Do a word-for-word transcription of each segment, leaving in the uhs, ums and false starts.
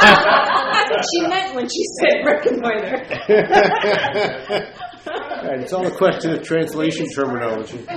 That's what she meant when she said reconnoiter. Right, it's all a question of translation terminology. build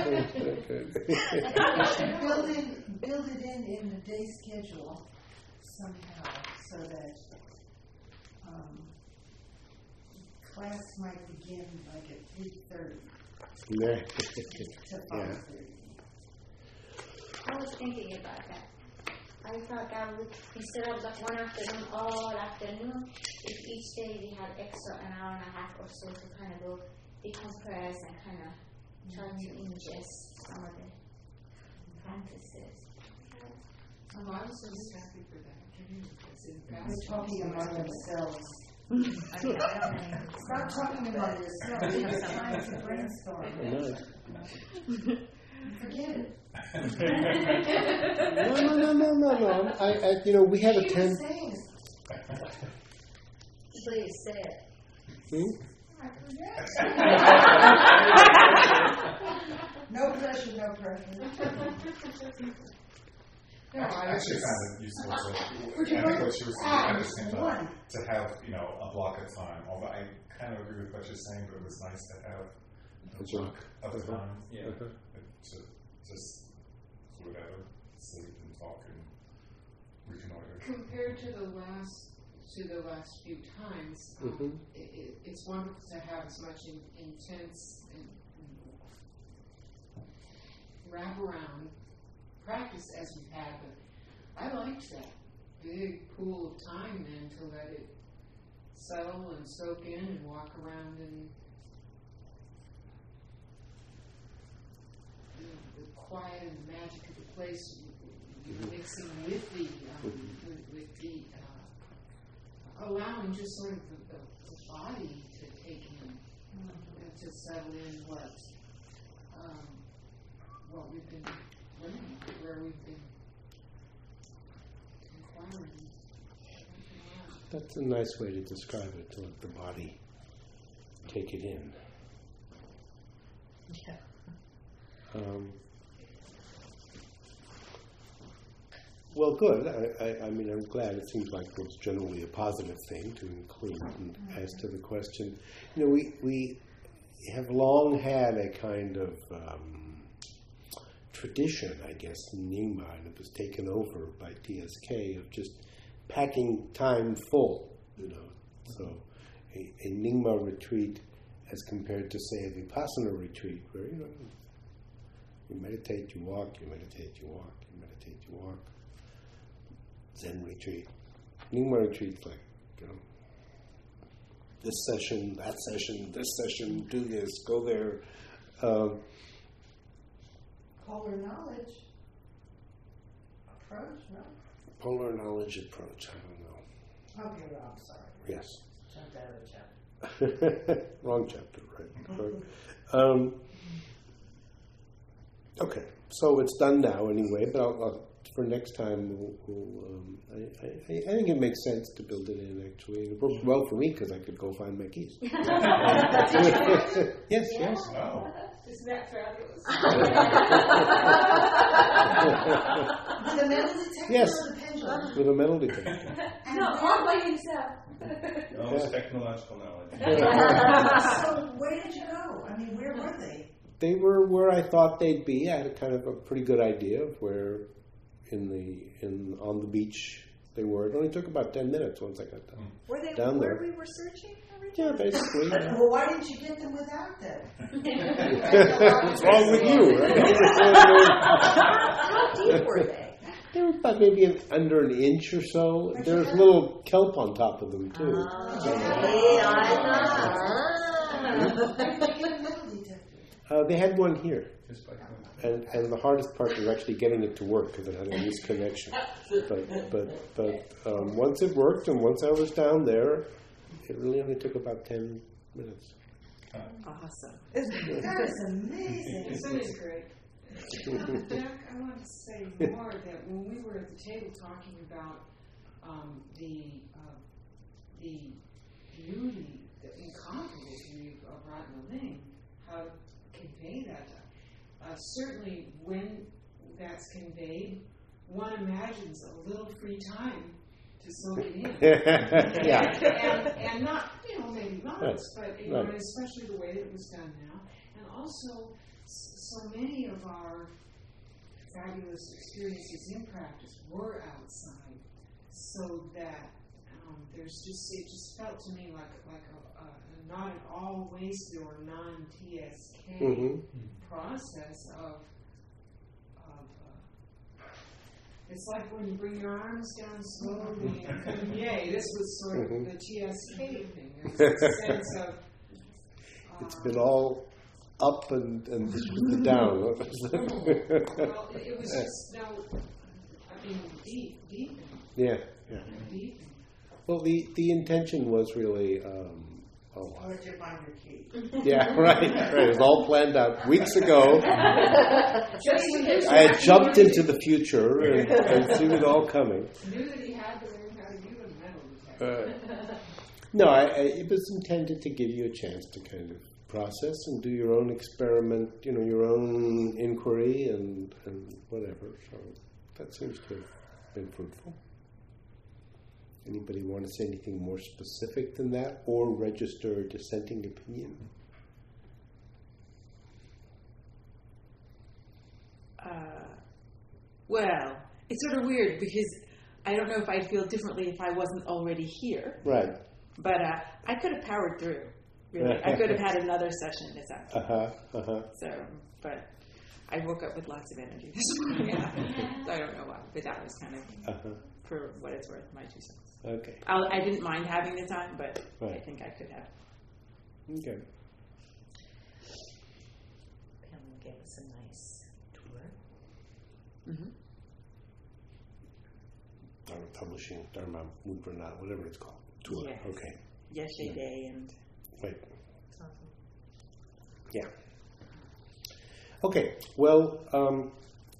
it, build it in in the day schedule somehow, so that um, class might begin like at three thirty Yeah. to five thirty. I was thinking about that. I thought that would, instead of like one afternoon, all afternoon, if each day we had extra an hour and a half or so to kind of go decompress and kind of try to ingest some of the practices. Oh, I was so happy for that afternoon. We're talking among themselves. I mean, I don't know. Stop talking about yourself. You're trying to brainstorm. Forget it. No, no, no, no, no, no. I, I, you know, we have a Keep ten. saying it. Please say it. Hmm? No pressure, no pressure. No, I actually found it useful to, and what she was saying at the same time, to have, you know, a block of time. Although I kind of agree with what you're saying, but it was nice to have a block of time. Yeah. To just whatever, sleep and talk and reconnoiter. Compared to the last to the last few times, um, Mm-hmm. it, it, it's wonderful to have as much in, intense and, and wrap-around practice as we've had, but I liked that big pool of time then to let it settle and soak in and walk around and you know, the quiet and the magic of the place, you know, mixing with the um, with, with the uh, allowing just sort of the, the, the body to take in mm-hmm. and to settle in what um, what we've been learning, where we've been inquiring. That's a nice way to describe it, to let the body take it in. Yeah. Um, well, good. I, I, I mean, I'm glad. It seems like it was generally a positive thing to include. And as to the question, you know, we we have long had a kind of um, tradition, I guess, in Nyingma, and it was taken over by T S K, of just packing time full, you know. So a, a Nyingma retreat as compared to, say, a Vipassana retreat, where, you know, you meditate, you walk, you meditate, you walk, you meditate, you walk. Zen retreat. Nyingma retreat's like, you know, this session, that session, this session, do this, go there. Um, Polar knowledge approach, no? Polar knowledge approach, I don't know. Okay, well, I'm sorry. Yes. Jumped out of the chapter. Wrong chapter, right. right. Um, okay, so it's done now anyway, but I'll, I'll, for next time, we'll, we'll, um, I, I, I think it makes sense to build it in, actually. It worked well for me because I could go find my keys. Yes, yes. Oh. Isn't that fabulous? With a metal detector Yes. or the pendulum? With a metal detector. No, all by himself. Almost technological knowledge. So where did you go? I mean, where were they? They were where I thought they'd be. I had a kind of a pretty good idea of where in the in on the beach they were. It only took about ten minutes once I got down. Were they Down where there. we were searching? Yeah, basically. Yeah. Well, why didn't you get them without them? What's wrong with you? Right? How deep were they? They were about maybe an, under an inch or so. There was a little kelp on top of them too. Uh, they had one here. And and the hardest part was actually getting it to work because it had a loose connection. But but but um, once it worked and once I was down there, it really only took about ten minutes. Awesome. That is amazing. Isn't it great? Jack, I want to say more that when we were at the table talking about um, the uh, the beauty, the incomparable beauty of Ratna Ling, how to convey that. Uh, certainly, when that's conveyed, one imagines a little free time to soak it in. Yeah. And, and not, you know, maybe months, Right. but, you know, Right. and especially the way that it was done now. And also, s- so many of our fabulous experiences in practice were outside, so that um, there's just, it just felt to me like, like a, a, not an all wasted or non-T S K Mhm. process of, of uh, it's like when you bring your arms down slowly and come, yay, this was sort of Mhm. the T S K thing. It's a sense of, uh, It's been all up and, and this was the down. well, it, it was just, no, I mean, deep, deep, Yeah, yeah. deep. Well, the, the intention was really, um, oh, Where'd you find your key? yeah, right, right. It was all planned out weeks ago. Just I had jumped into the future and, and seen it all coming. knew that he had to learn how to use a metal detector. Uh, no, I, I, it was intended to give you a chance to kind of process and do your own experiment, you know, your own inquiry and, and whatever. So that seems to have been fruitful. Anybody want to say anything more specific than that or register a dissenting opinion? Uh, well, it's sort of weird because I don't know if I'd feel differently if I wasn't already here. Right. But uh, I could have powered through. Really, I could have had another session this afternoon. Uh huh. Uh huh. So, but I woke up with lots of energy this morning. So I don't know why, but that was kind of, Uh-huh. for what it's worth, my two cents. Okay. I'll, I didn't mind having the time, but I Right. think I could have. Okay. Pam gave us a nice tour. Mm-hmm. Dharma Publishing, Dharma Mudrina, whatever it's called. Tour. Yes. Okay. Yesterday Day and Right. It's awesome. Yeah. Okay. Well, um,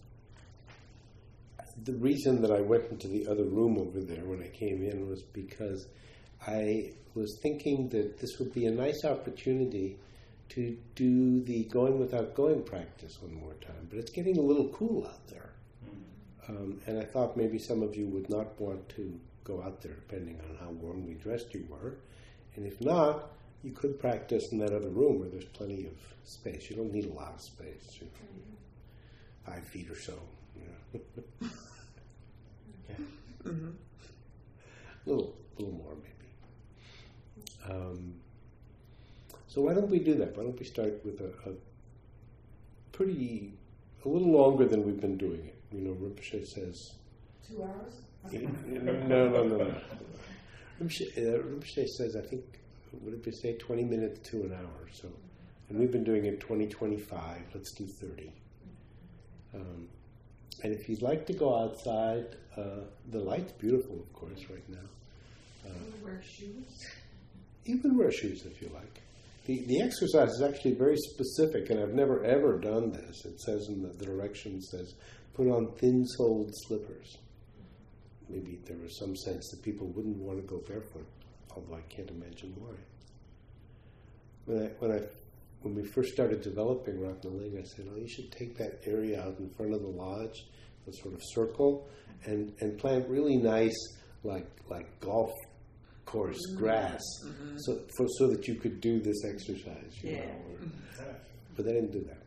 the reason that I went into the other room over there when I came in was because I was thinking that this would be a nice opportunity to do the going without going practice one more time. But it's getting a little cool out there. Um, and I thought maybe some of you would not want to go out there, depending on how warmly dressed you were. And if not, you could practice in that other room where there's plenty of space. You don't need a lot of space. You know, five feet or so. You know. Yeah. mm-hmm. A little, little more maybe. Um, so why don't we do that? Why don't we start with a, a pretty, a little longer than we've been doing it. You know, Rinpoche says... Two hours? No, no, no, no. Rinpoche, uh, Rinpoche says, I think, what did we say, twenty minutes to an hour. So, and we've been doing it twenty, twenty-five. Let's do thirty. Um, and if you'd like to go outside, uh, the light's beautiful, of course, right now. Uh, You wear shoes? you can wear shoes if you like. The, the exercise is actually very specific, and I've never ever done this. It says in the, the directions, says, put on thin-soled slippers. Maybe there was some sense that people wouldn't want to go barefoot, although I can't imagine why. When I, when I, when we first started developing Ratnaling, I said, "Oh, you should take that area out in front of the lodge, the sort of circle, and, and plant really nice, like like golf course grass, Mm-hmm. so for, so that you could do this exercise." You Yeah. know, or, but they didn't do that.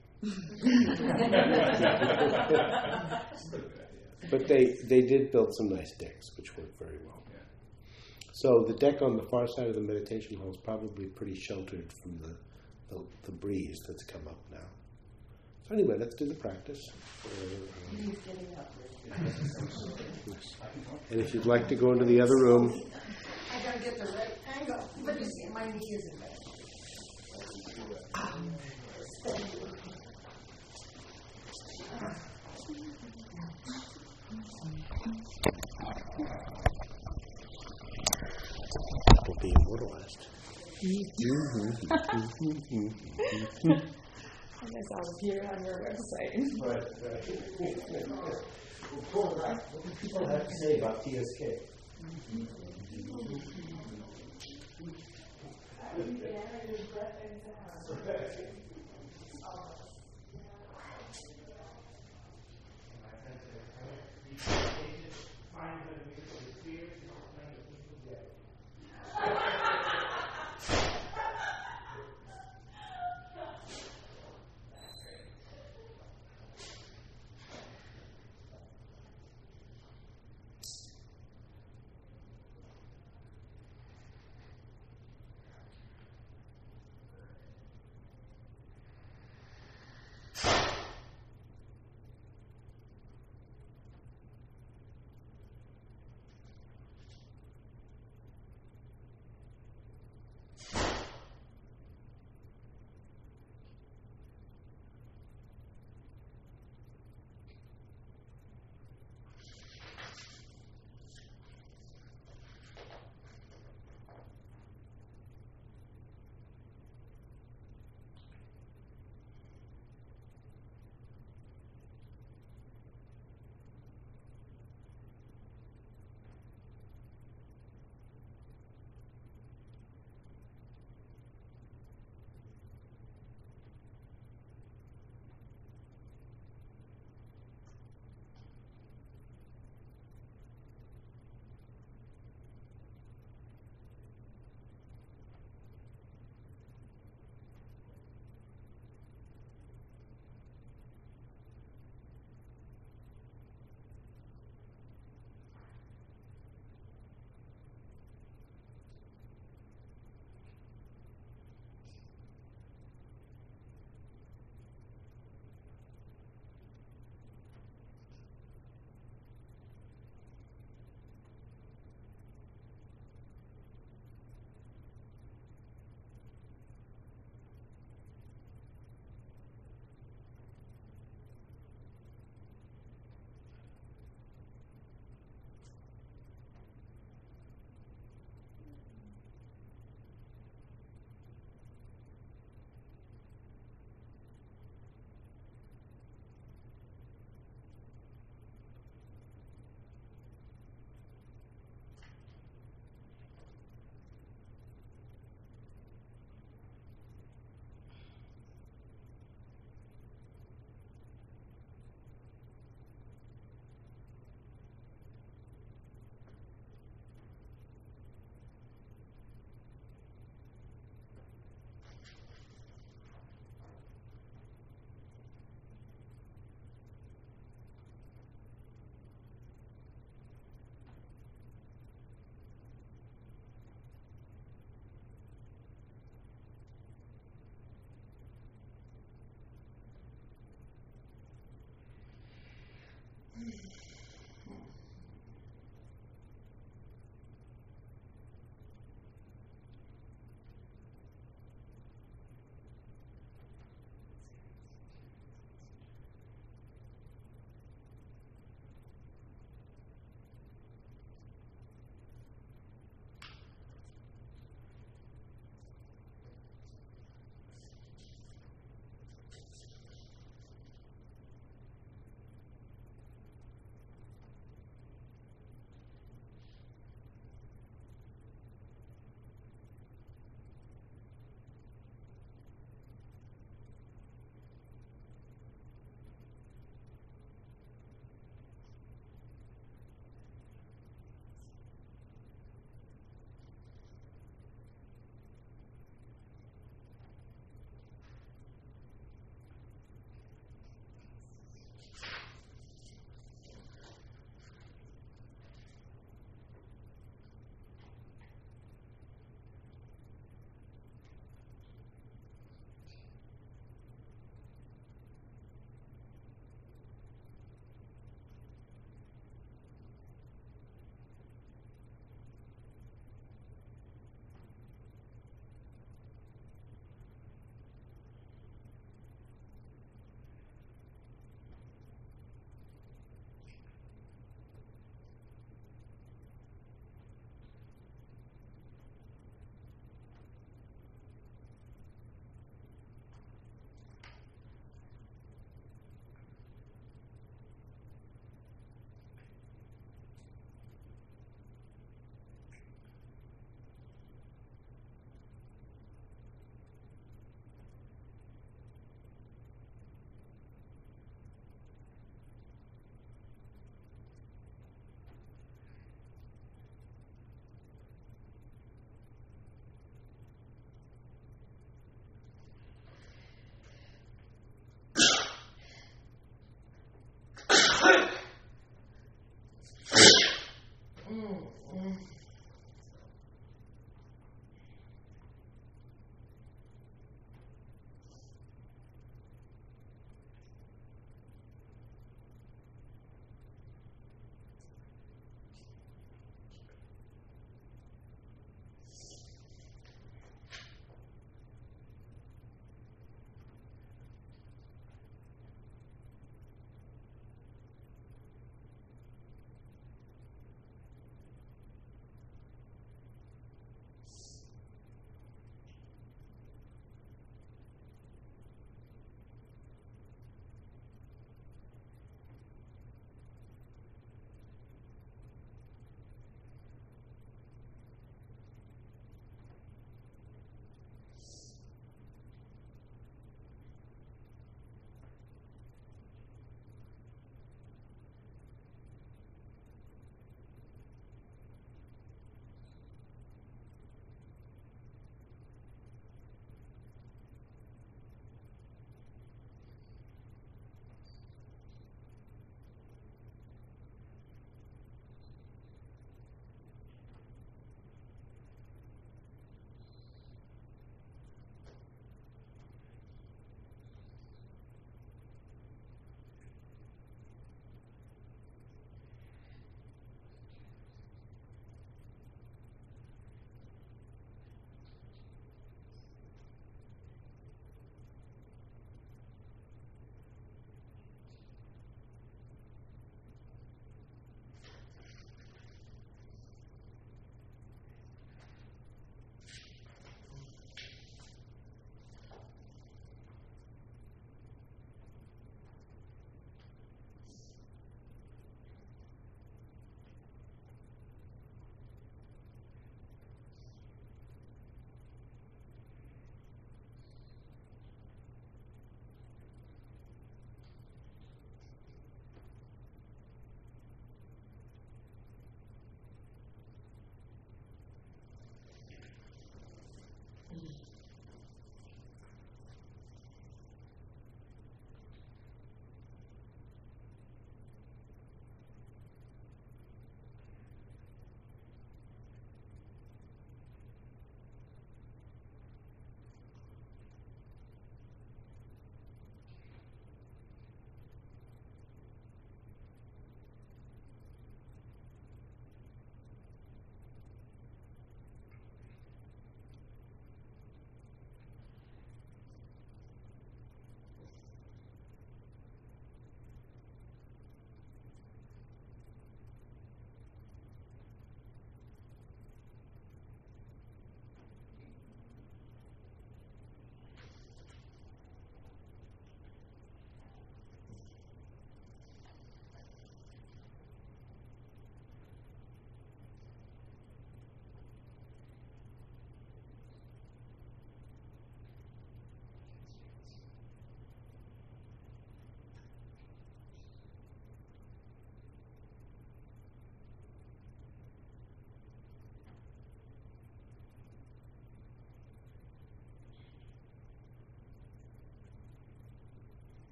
But they, they did build some nice decks, which worked very well. Yeah. So the deck on the far side of the meditation hall is probably pretty sheltered from the, the, the breeze that's come up now. So anyway, let's do the practice. Uh, He's getting up there. and if you'd like to go into the other room, I gotta get the right angle, but you see, my knee isn't bad. will be immortalized. I guess I'll appear on your website. Right, right. What do people have to say about T S K?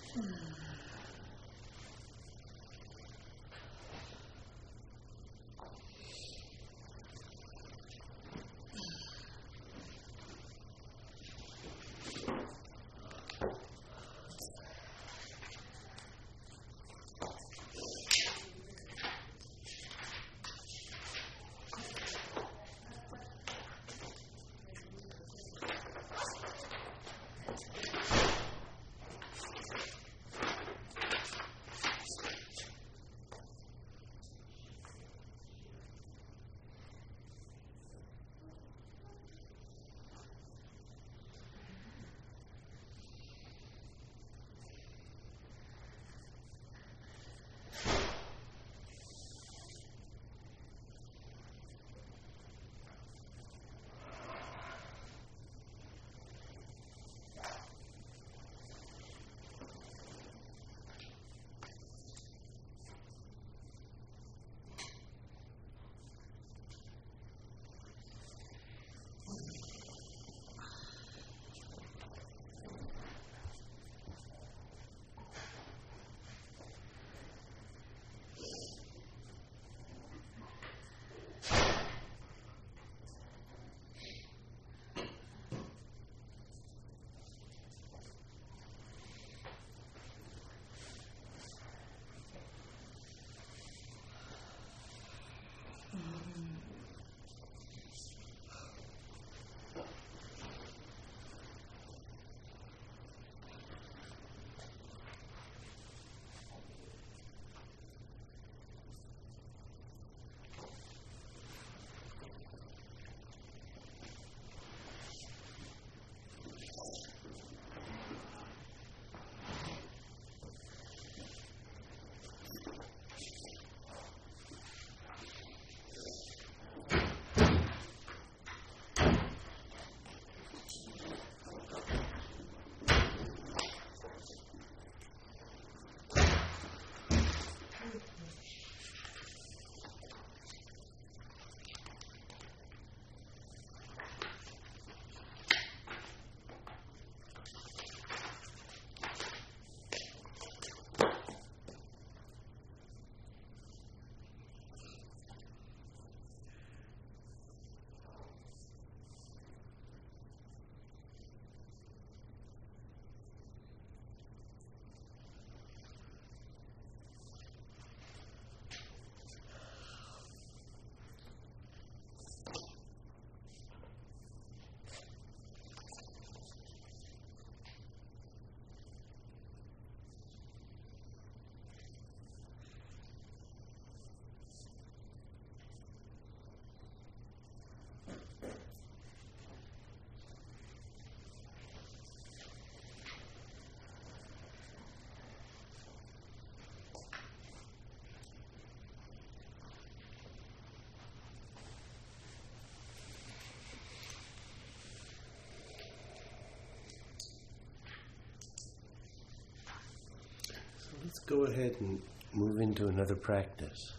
Let's go ahead and move into another practice.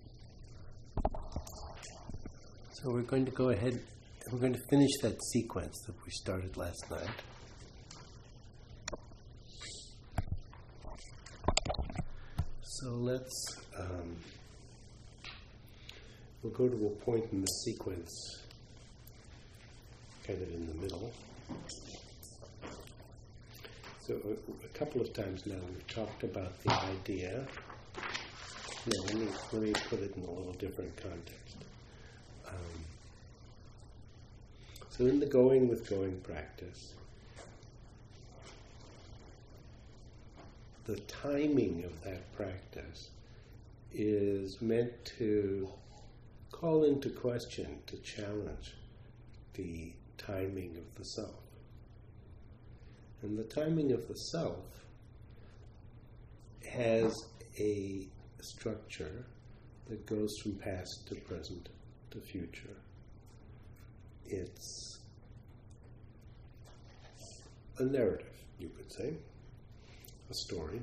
So we're going to go ahead and we're going to finish that sequence that we started last night. So let's, um, we'll go to a point in the sequence, kind of in the middle. So a, a couple of times now we've talked about the idea. Now let me, let me put it in a little different context. Um, so in the going with going practice, the timing of that practice is meant to call into question, to challenge the timing of the self. And the timing of the self has a structure that goes from past to present to future. It's a narrative, you could say, a story.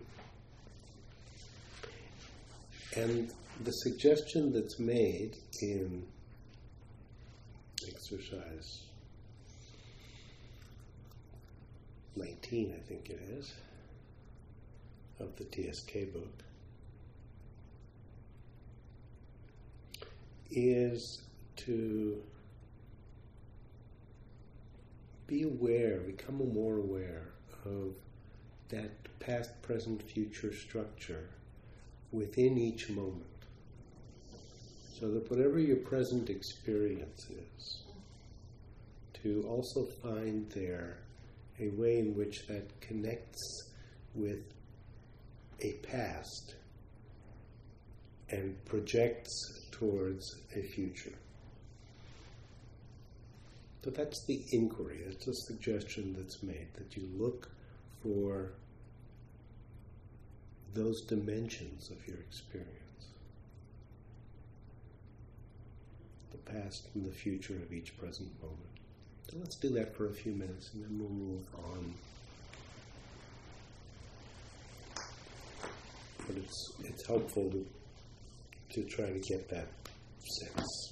And the suggestion that's made in exercise nineteen, I think it is, of the T S K book, is to be aware, become more aware of that past, present, future structure within each moment. So that whatever your present experience is, to also find there a way in which that connects with a past and projects towards a future. So that's the inquiry. It's a suggestion that's made, that you look for those dimensions of your experience. The past and the future of each present moment. So let's do that for a few minutes and then we'll move on. But it's it's helpful to to try to get that sense.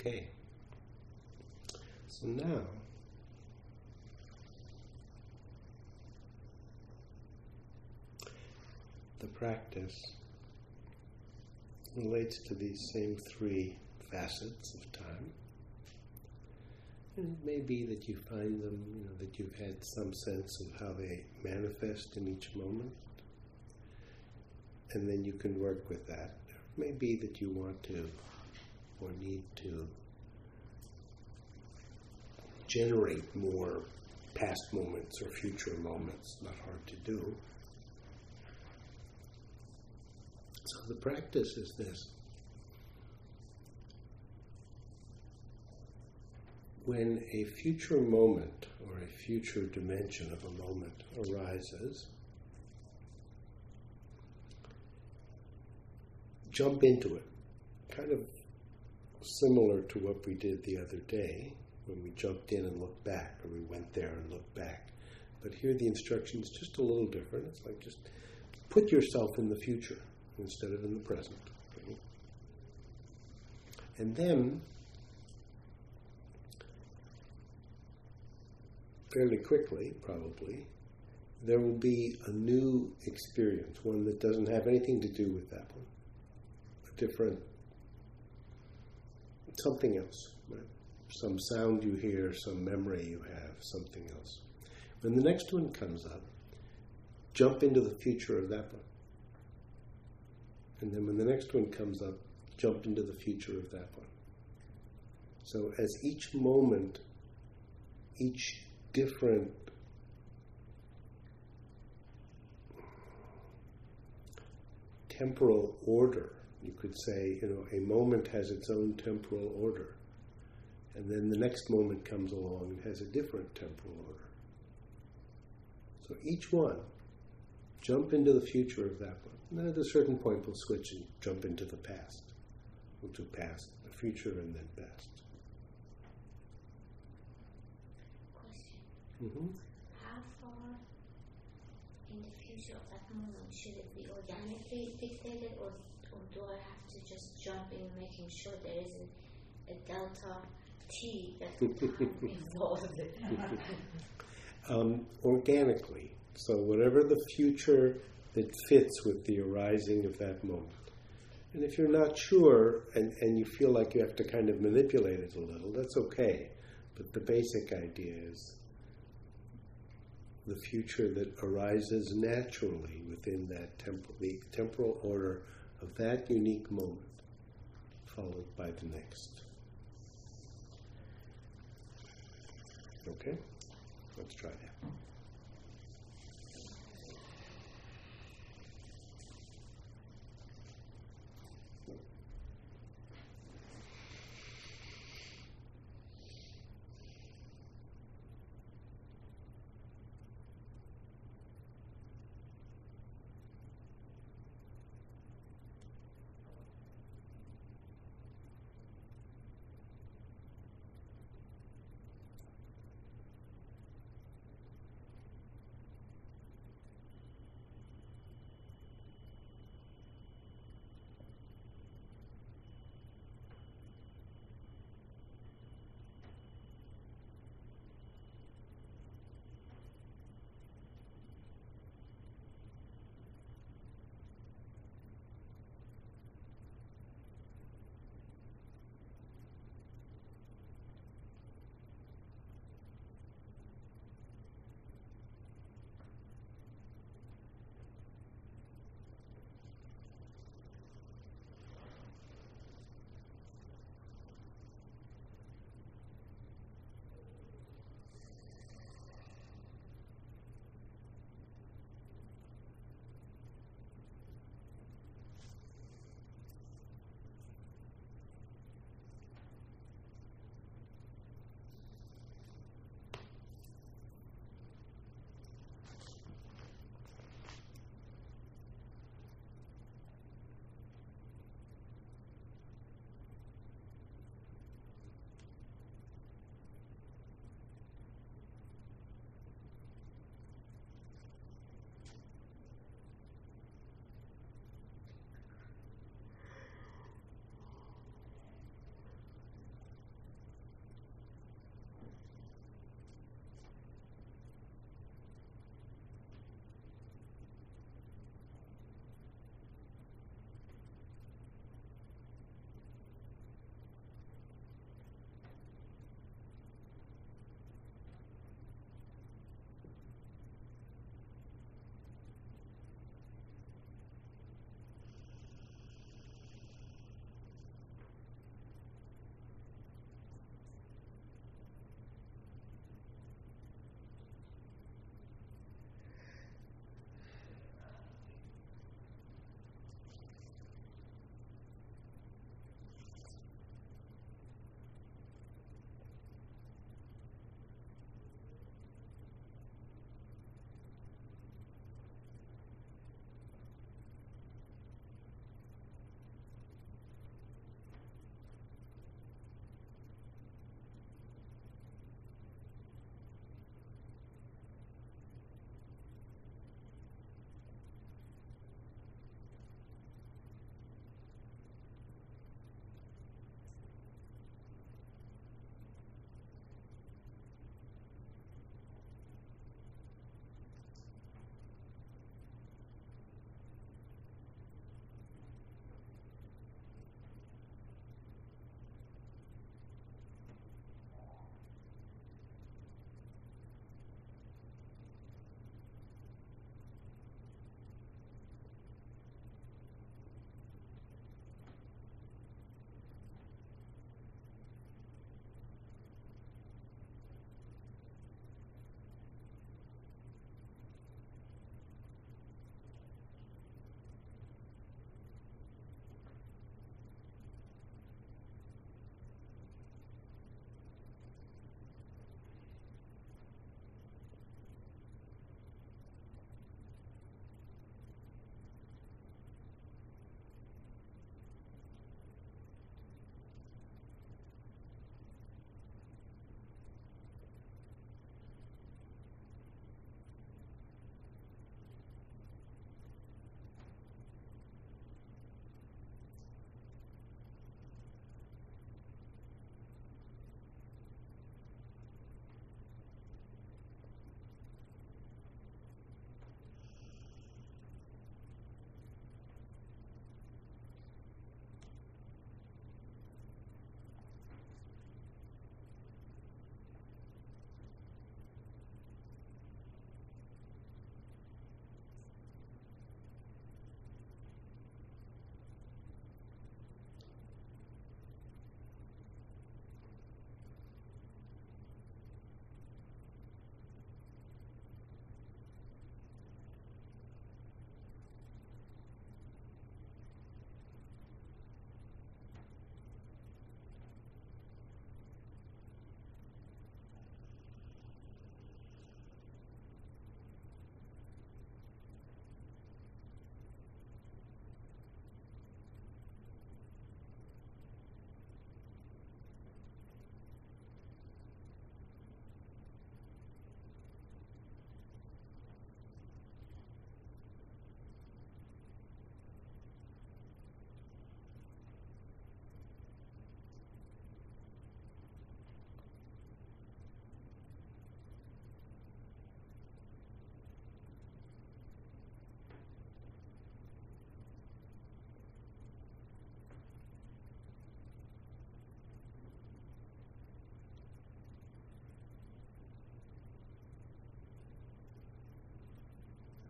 Okay. So now, the practice relates to these same three facets of time. And it may be that you find them, you know, that you've had some sense of how they manifest in each moment, and then you can work with that. It may be that you want to or need to generate more past moments or future moments. Not hard to do. So the practice is this. When a future moment or a future dimension of a moment arises, jump into it. Kind of similar to what we did the other day when we jumped in and looked back, or we went there and looked back. But here the instruction is just a little different. It's like just put yourself in the future instead of in the present. Okay? And then, fairly quickly, probably, there will be a new experience, one that doesn't have anything to do with that one. A different, something else, right? Some sound you hear, some memory you have, something else. When the next one comes up, jump into the future of that one. And then when the next one comes up, jump into the future of that one. So as each moment, each different temporal order, you could say, you know, a moment has its own temporal order. And then the next moment comes along and has a different temporal order. So each one, jump into the future of that one. And then at a certain point we'll switch and jump into the past. We'll do past, the future, and then past. Question. Mm-hmm. How far in the future of that moment should it be organically dictated, or, or do I have to just jump in making sure there is a, a delta T that time involved? um, organically. So whatever the future that fits with the arising of that moment. And if you're not sure and, and you feel like you have to kind of manipulate it a little, that's okay. But the basic idea is the future that arises naturally within that temporal, the temporal order of that unique moment, followed by the next. Okay? Let's try that.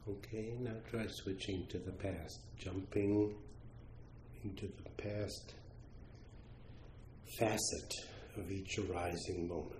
Okay, now try switching to the past, jumping into the past facet of each arising moment.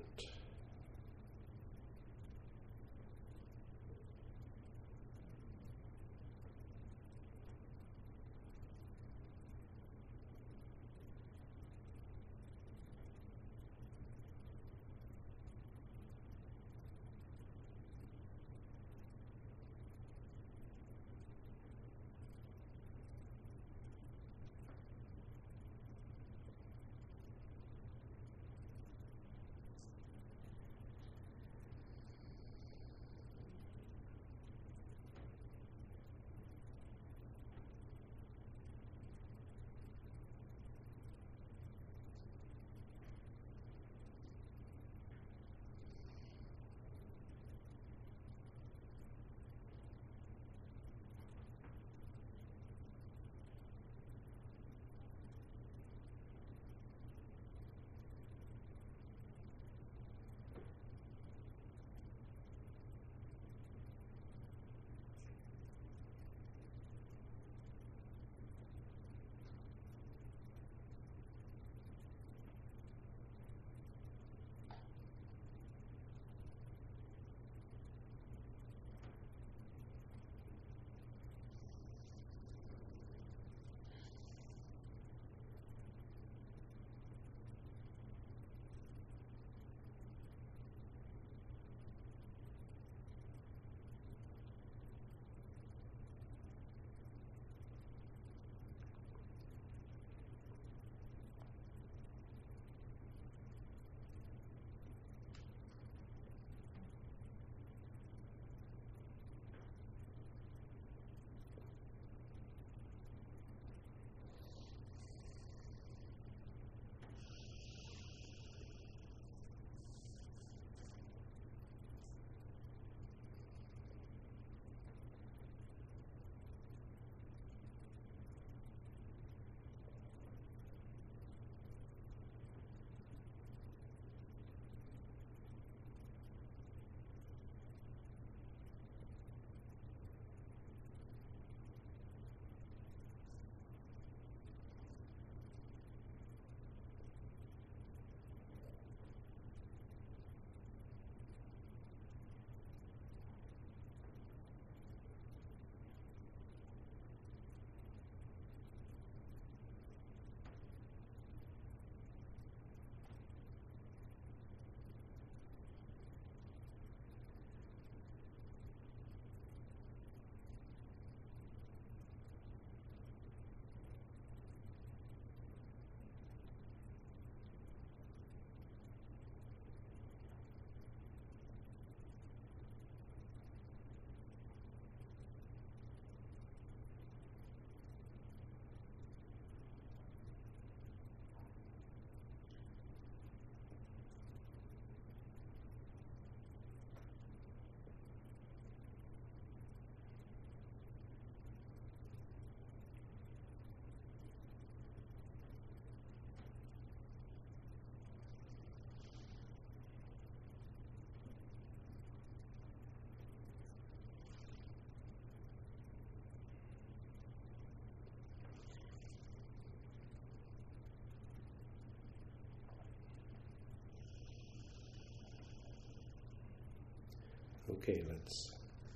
Okay, let's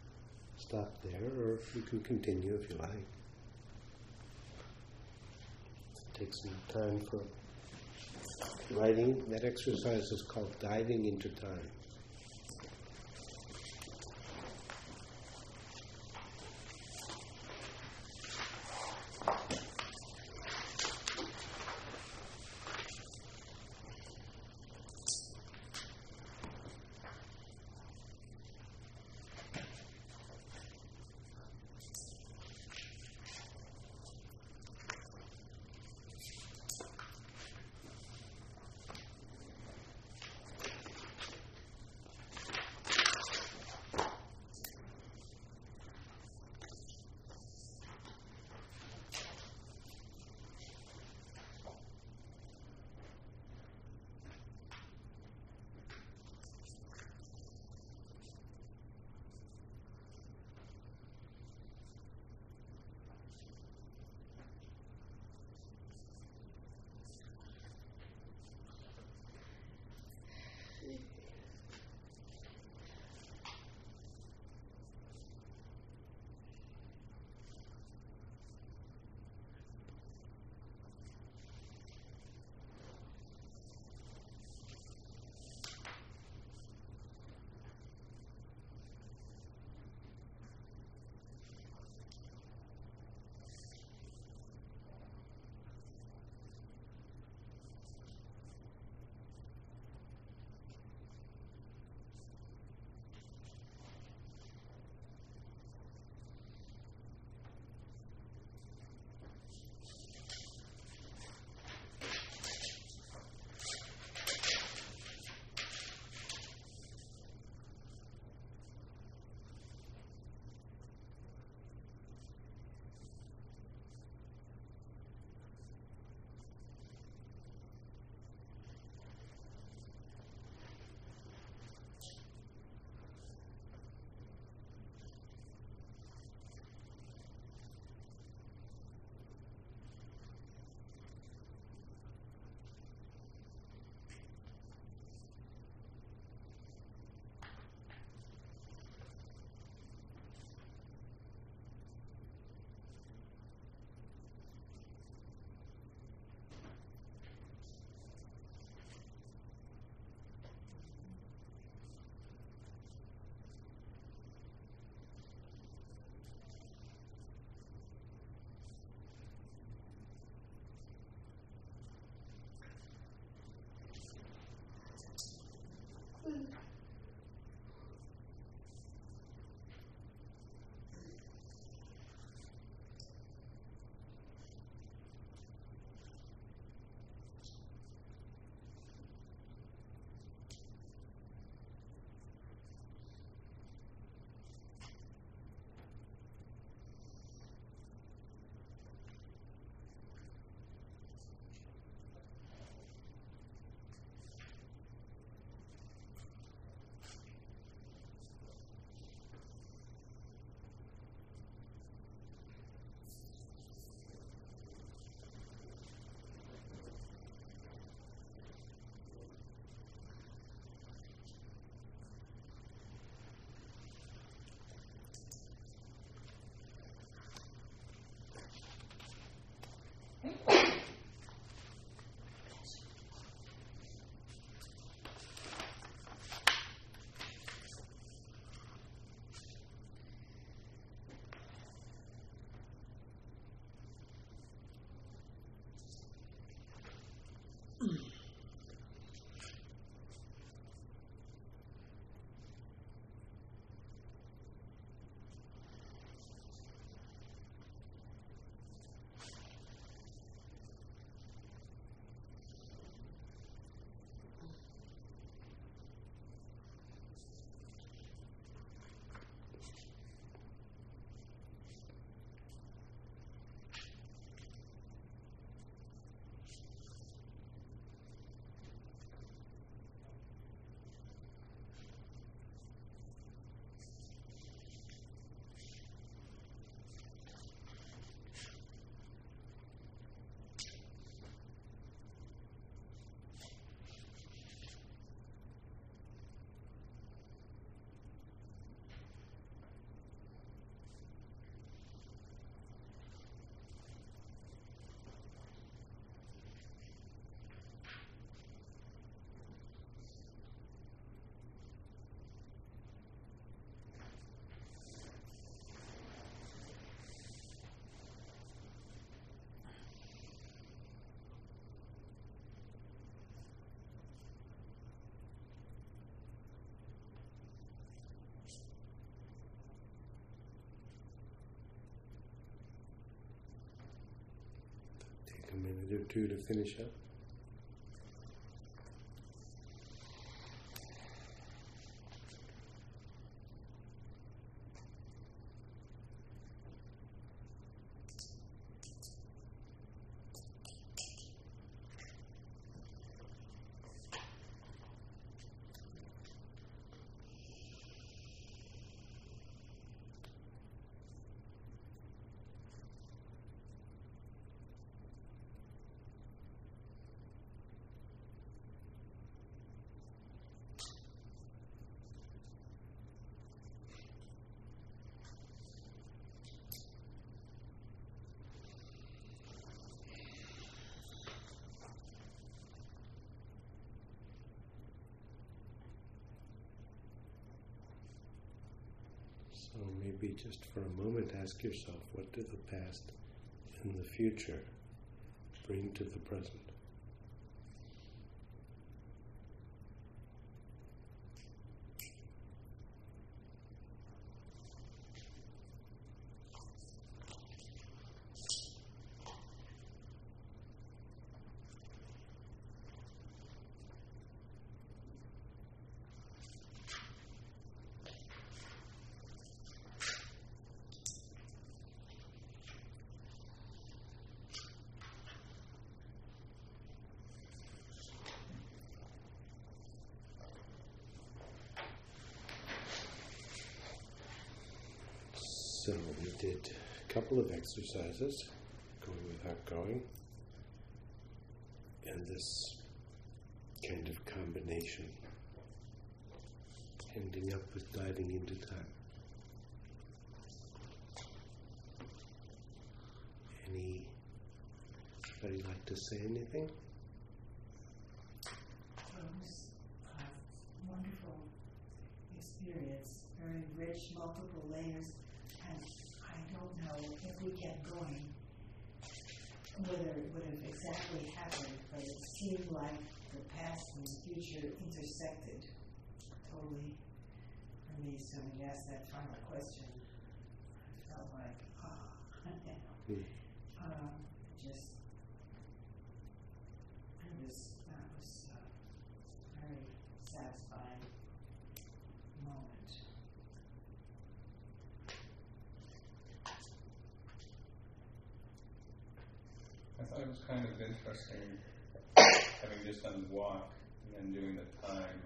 stop there, or you can continue if you like. Take some time for writing. That exercise is called diving into time. minute or two to finish up. So maybe just for a moment ask yourself, what do the past and the future bring to the present? So we did a couple of exercises, going without going, and this kind of combination, ending up with diving into time. Anybody like to say anything? Well, it was a wonderful experience, very rich, multiple layers. And I don't know if we kept going whether it would have exactly happened, but it seemed like the past and the future intersected totally for me. So when you asked that final question, I felt like, ah, oh, you know, um, just, it was, that was a very satisfying moment. I thought it was kind of interesting having just done the walk and then doing the time,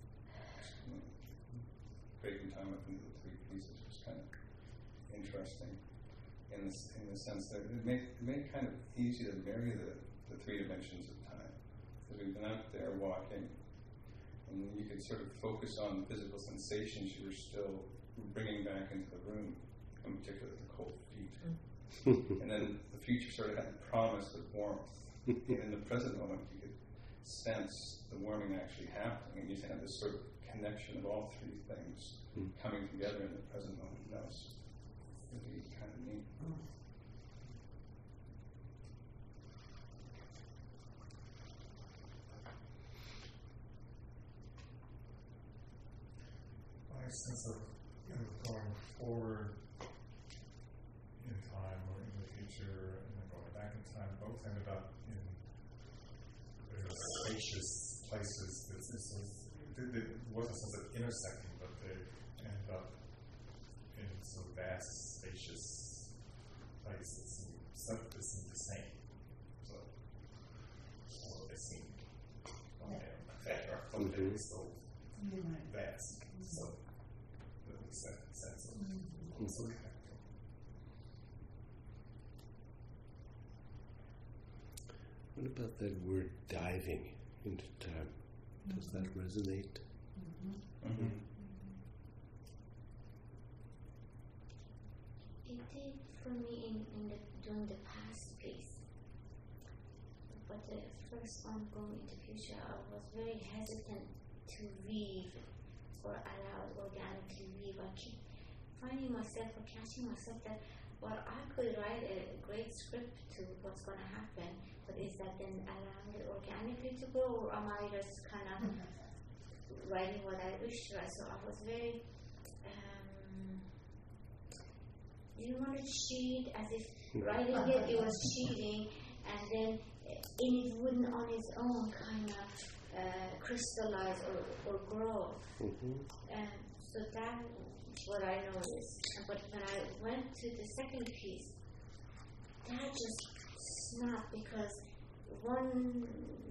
breaking time up into the three pieces was kind of interesting in the, in the sense that it made, it made it kind of easy to marry the, the three dimensions of time. Because we've been out there walking and you could sort of focus on physical sensations you were still bringing back into the room, in particular the cold feet. Mm. And then the future sort of had the promise of warmth. And in the present moment, you could sense the warming actually happening, and you had this sort of connection of all three things mm. coming together in the present moment. That was really kind of neat. Mm. My sense of, you know, going forward in time or in the future and then going back in time both ended up in very spacious places. There was a sense of intersecting, but they ended up in some vast, spacious places. Some of it seemed the same. So, some of it seemed fair, some of it was so vast. So, the sense of mm-hmm. also What about that word diving into time? Does that resonate? Mm-hmm. Mm-hmm. It did for me in, in the, during the past piece. But the first one going into future, I was very hesitant to weave or allow organically weave. I keep finding myself or catching myself that, well, I could write a great script to what's going to happen, but is that then allowing it organically to go, or am I just kind of mm-hmm. writing what I wish to write? So I was very, um, didn't want to cheat, as if writing it, it was cheating, and then and it wouldn't on its own kind of uh, crystallize or, or grow. Mm-hmm. And so that's what I noticed. But when I went to the second piece, that just snapped because one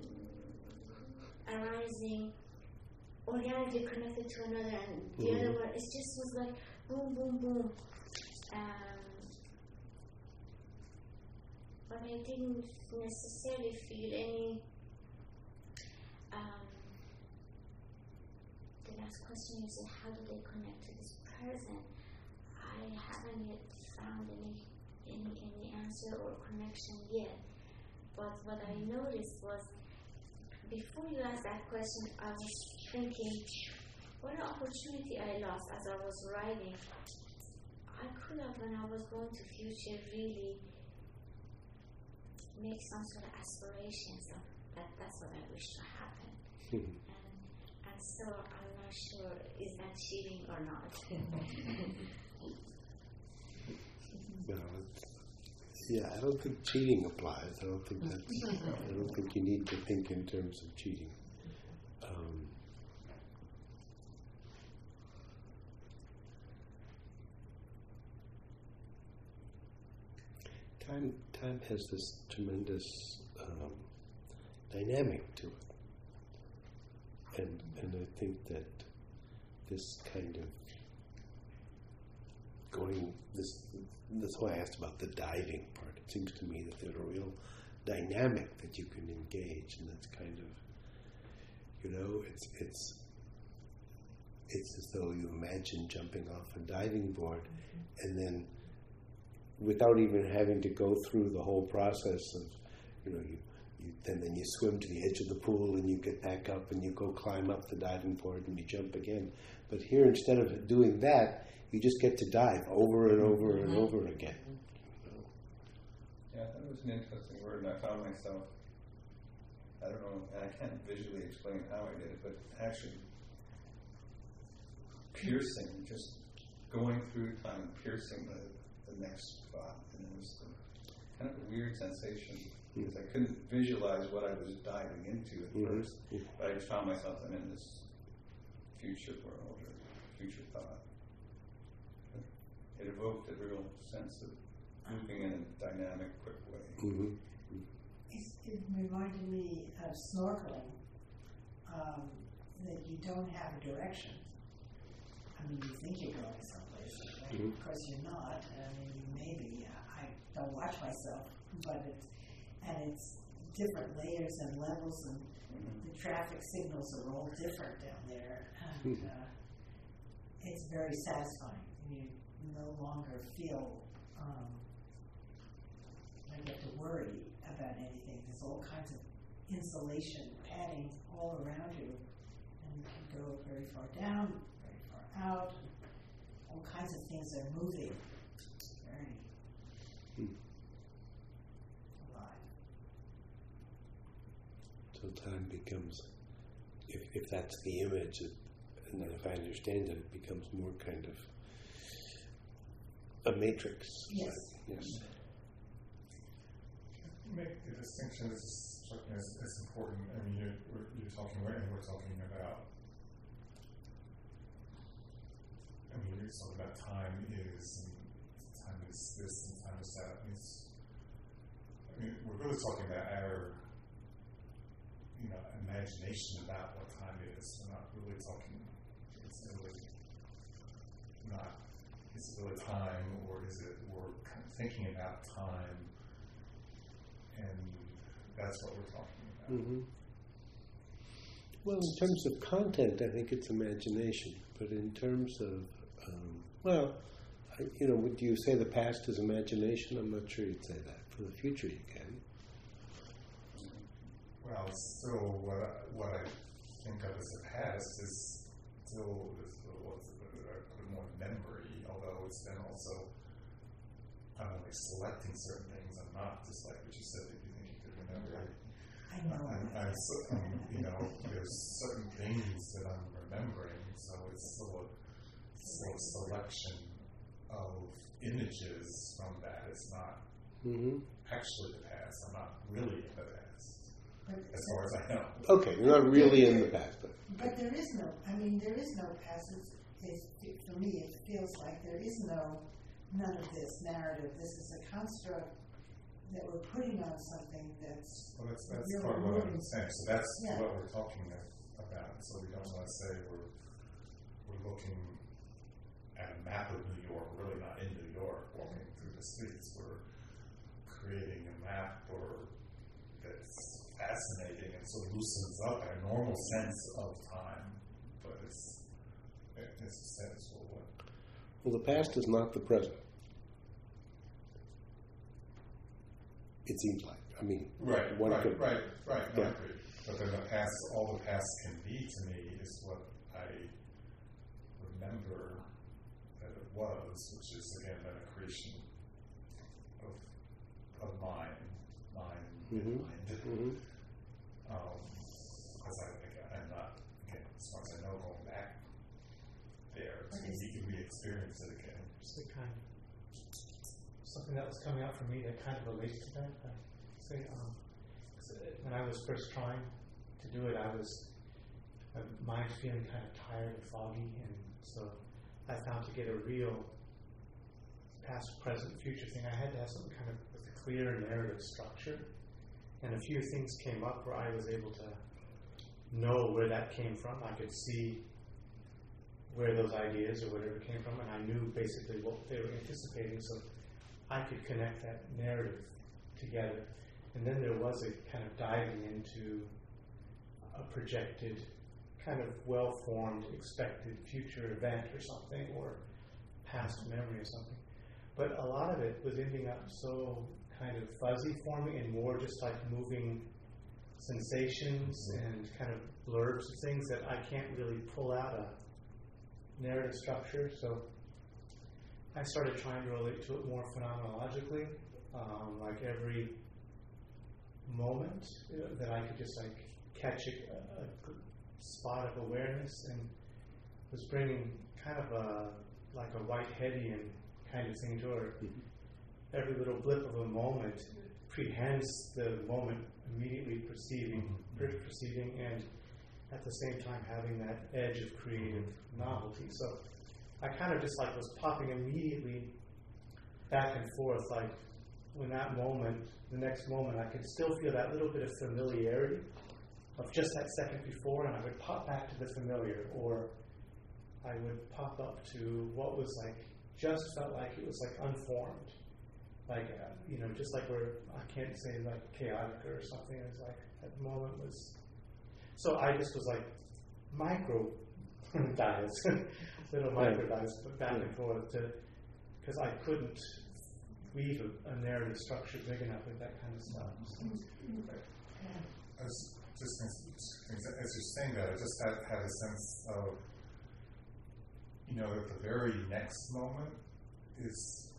arising organically connected to another, and the Mm-hmm. other one, it just was like boom, boom, boom. Um, but I didn't necessarily feel any. Um, the last question you said, how do they connect to this present? I haven't yet found any any any answer or connection yet. But what I noticed was, before you asked that question, I was thinking, what an opportunity I lost as I was writing. I could have, when I was going to future, really make some sort of aspirations of that. That's what I wish to happen. Mm-hmm. and, and so I'm not sure, is that cheating or not? No, it's, yeah, I don't think cheating applies. I don't think that's. I don't think you need to think in terms of cheating. Um, time, time has this tremendous um, dynamic to it, and and I think that this kind of going this. That's why I asked about the diving part. It seems to me that there's a real dynamic that you can engage, and that's kind of, you know, it's it's it's as though you imagine jumping off a diving board, and then without even having to go through the whole process of, you know, you, you then then you swim to the edge of the pool and you get back up and you go climb up the diving board and you jump again. But here, instead of doing that, you just get to dive over and over and over again. You know? Yeah, that was an interesting word, and I found myself, I don't know, and I can't visually explain how I did it, but actually piercing, just going through time, piercing the, the next spot, and it was a, kind of a weird sensation, because I couldn't visualize what I was diving into at Mm-hmm. first, but I just found myself then in this future world, or future thought. It evoked a real sense of moving in a dynamic, quick way. Mm-hmm. It's, it reminded me of snorkeling, um, that you don't have a direction. I mean, you think you're going someplace, but Mhm. of course you're not. I mean, you may be. I don't watch myself, but it's, and it's different layers and levels, and Mm-hmm. the traffic signals are all different down there, and Mhm. uh, it's very satisfying. You no longer feel um, like you have to worry about anything. There's all kinds of insulation, padding all around you, and you can go very far down, very far out. All kinds of things are moving. Very Hmm. alive. So time becomes, if if that's the image, it, and then if I understand it, it becomes more kind of a matrix. Yes. Yes. Make the distinction is struck me as, as important. I mean, you're, we're, you're talking, and we're talking about, I mean, you're talking about time is, and time is this, and time is that. I mean, it's, I mean, we're really talking about our, you know, imagination about what time is. We're not really talking, it's really not, is it really time, or is it, we're kind of thinking about time, and that's what we're talking about. Mm-hmm. Well, in terms of content, I think it's imagination. But in terms of, um, well, I, you know, would you say the past is imagination? I'm not sure you'd say that. For the future, you can. Well, still, what I, what I think of as the past is still is what's a more memory, although it's then also I'm like selecting certain things. I'm not just like what you said that you think you could remember. I know. I'm, I'm, so- um, you know, there's certain things that I'm remembering, so it's still a, still a selection of images from that. It's not Mm-hmm. actually the past. I'm not really in the past, But, as far as I know. Okay, you're not really in the past, but but there is no, I mean, there is no past. It's, it's, for me, it feels like there is no, none of this narrative. This is a construct that we're putting on something that's Well, that's, that's really part of what I'm moving. saying. So that's Yeah. what we're talking about. So we don't want to say we're we're looking at a map of New York. We're really not in New York, walking through the streets. We're creating a map or that's fascinating and sort of loosens up our normal sense of time, but it's it's a sensual one. well, the past is not the present. It seems like. I mean, Right, one right, could, right, right. No, I Yeah. agree. But then the past, all the past can be to me is what I remember that it was, which is again then a creation of of mind, mind, Mhm. mind. Mhm. Um, because I think I'm not, again, as far as I know, going back there to re- re-experience it again. Just a kind of something that was coming out for me that kind of relates to that. I say, um, 'cause, uh, when I was first trying to do it, I was my mind feeling kind of tired and foggy, and so I found to get a real past, present, future thing, I had to have something kind of with a clear narrative structure. And a few things came up where I was able to know where that came from. I could see where those ideas or whatever came from, and I knew basically what they were anticipating, so I could connect that narrative together. And then there was a kind of diving into a projected, kind of well-formed, expected future event or something, or past memory or something. But a lot of it was ending up so kind of fuzzy for me and more just like moving sensations and kind of blurbs of things that I can't really pull out a narrative structure. So I started trying to relate to it more phenomenologically, um, like every moment uh, that I could just like catch a, a spot of awareness, and was bringing kind of a like a Whiteheadian kind of thing to it. Mhm. Every little blip of a moment prehends the moment immediately perceiving, Mhm. perceiving, and at the same time having that edge of creative novelty. So I kind of just like was popping immediately back and forth, like when that moment, the next moment, I could still feel that little bit of familiarity of just that second before, and I would pop back to the familiar, or I would pop up to what was like, just felt like it was like unformed. Like, uh, you know, just like where, I can't say like chaotic or something, it was like, that moment was, so I just was like, micro dials, little micro dials, but back and forth to, because I couldn't weave a, a narrative structure big enough with that kind of stuff. So, I was just, as you're saying that, I just had, had a sense of, you know, that the very next moment is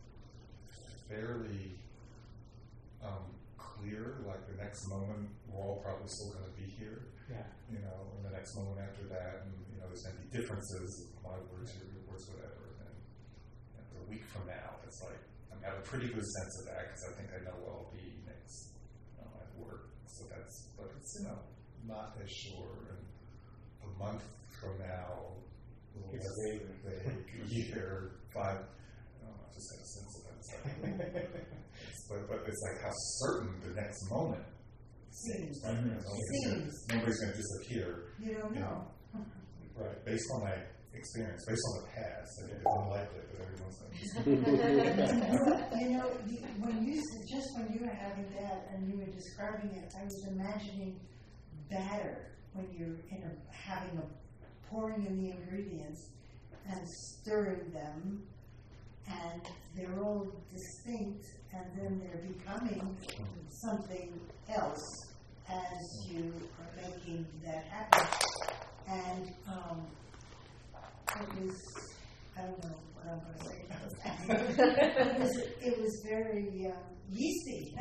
fairly um, clear, like the next moment we're all probably still going to be here, yeah. you know, and the next moment after that, and, you know, there's going to be differences, my words, your words, whatever, and you know, a week from now, it's like, I mean, I have a pretty good sense of that, because I think I know where I'll be next, you know, at work, so that's, but it's, you know, not as sure, and a month from now, a little It's less vague. vague, year, five, I don't know, I just have a sense of that, it's like, it's, but, but it's like how certain the next moment seems, right? You know, nobody's gonna- Seems. nobody's going to disappear, You don't you know. know, right, based on my experience, based on the past, I think it's unlikely that everyone's going to You know, the- when you s- just when you were having that and you were describing it, I was imagining batter when you're in a, having a pouring in the ingredients and stirring them, and they're all distinct, and then they're becoming something else as you are making that happen. And um, it was, I don't know what I'm going to say about that. it, was, it was very um, yeasty.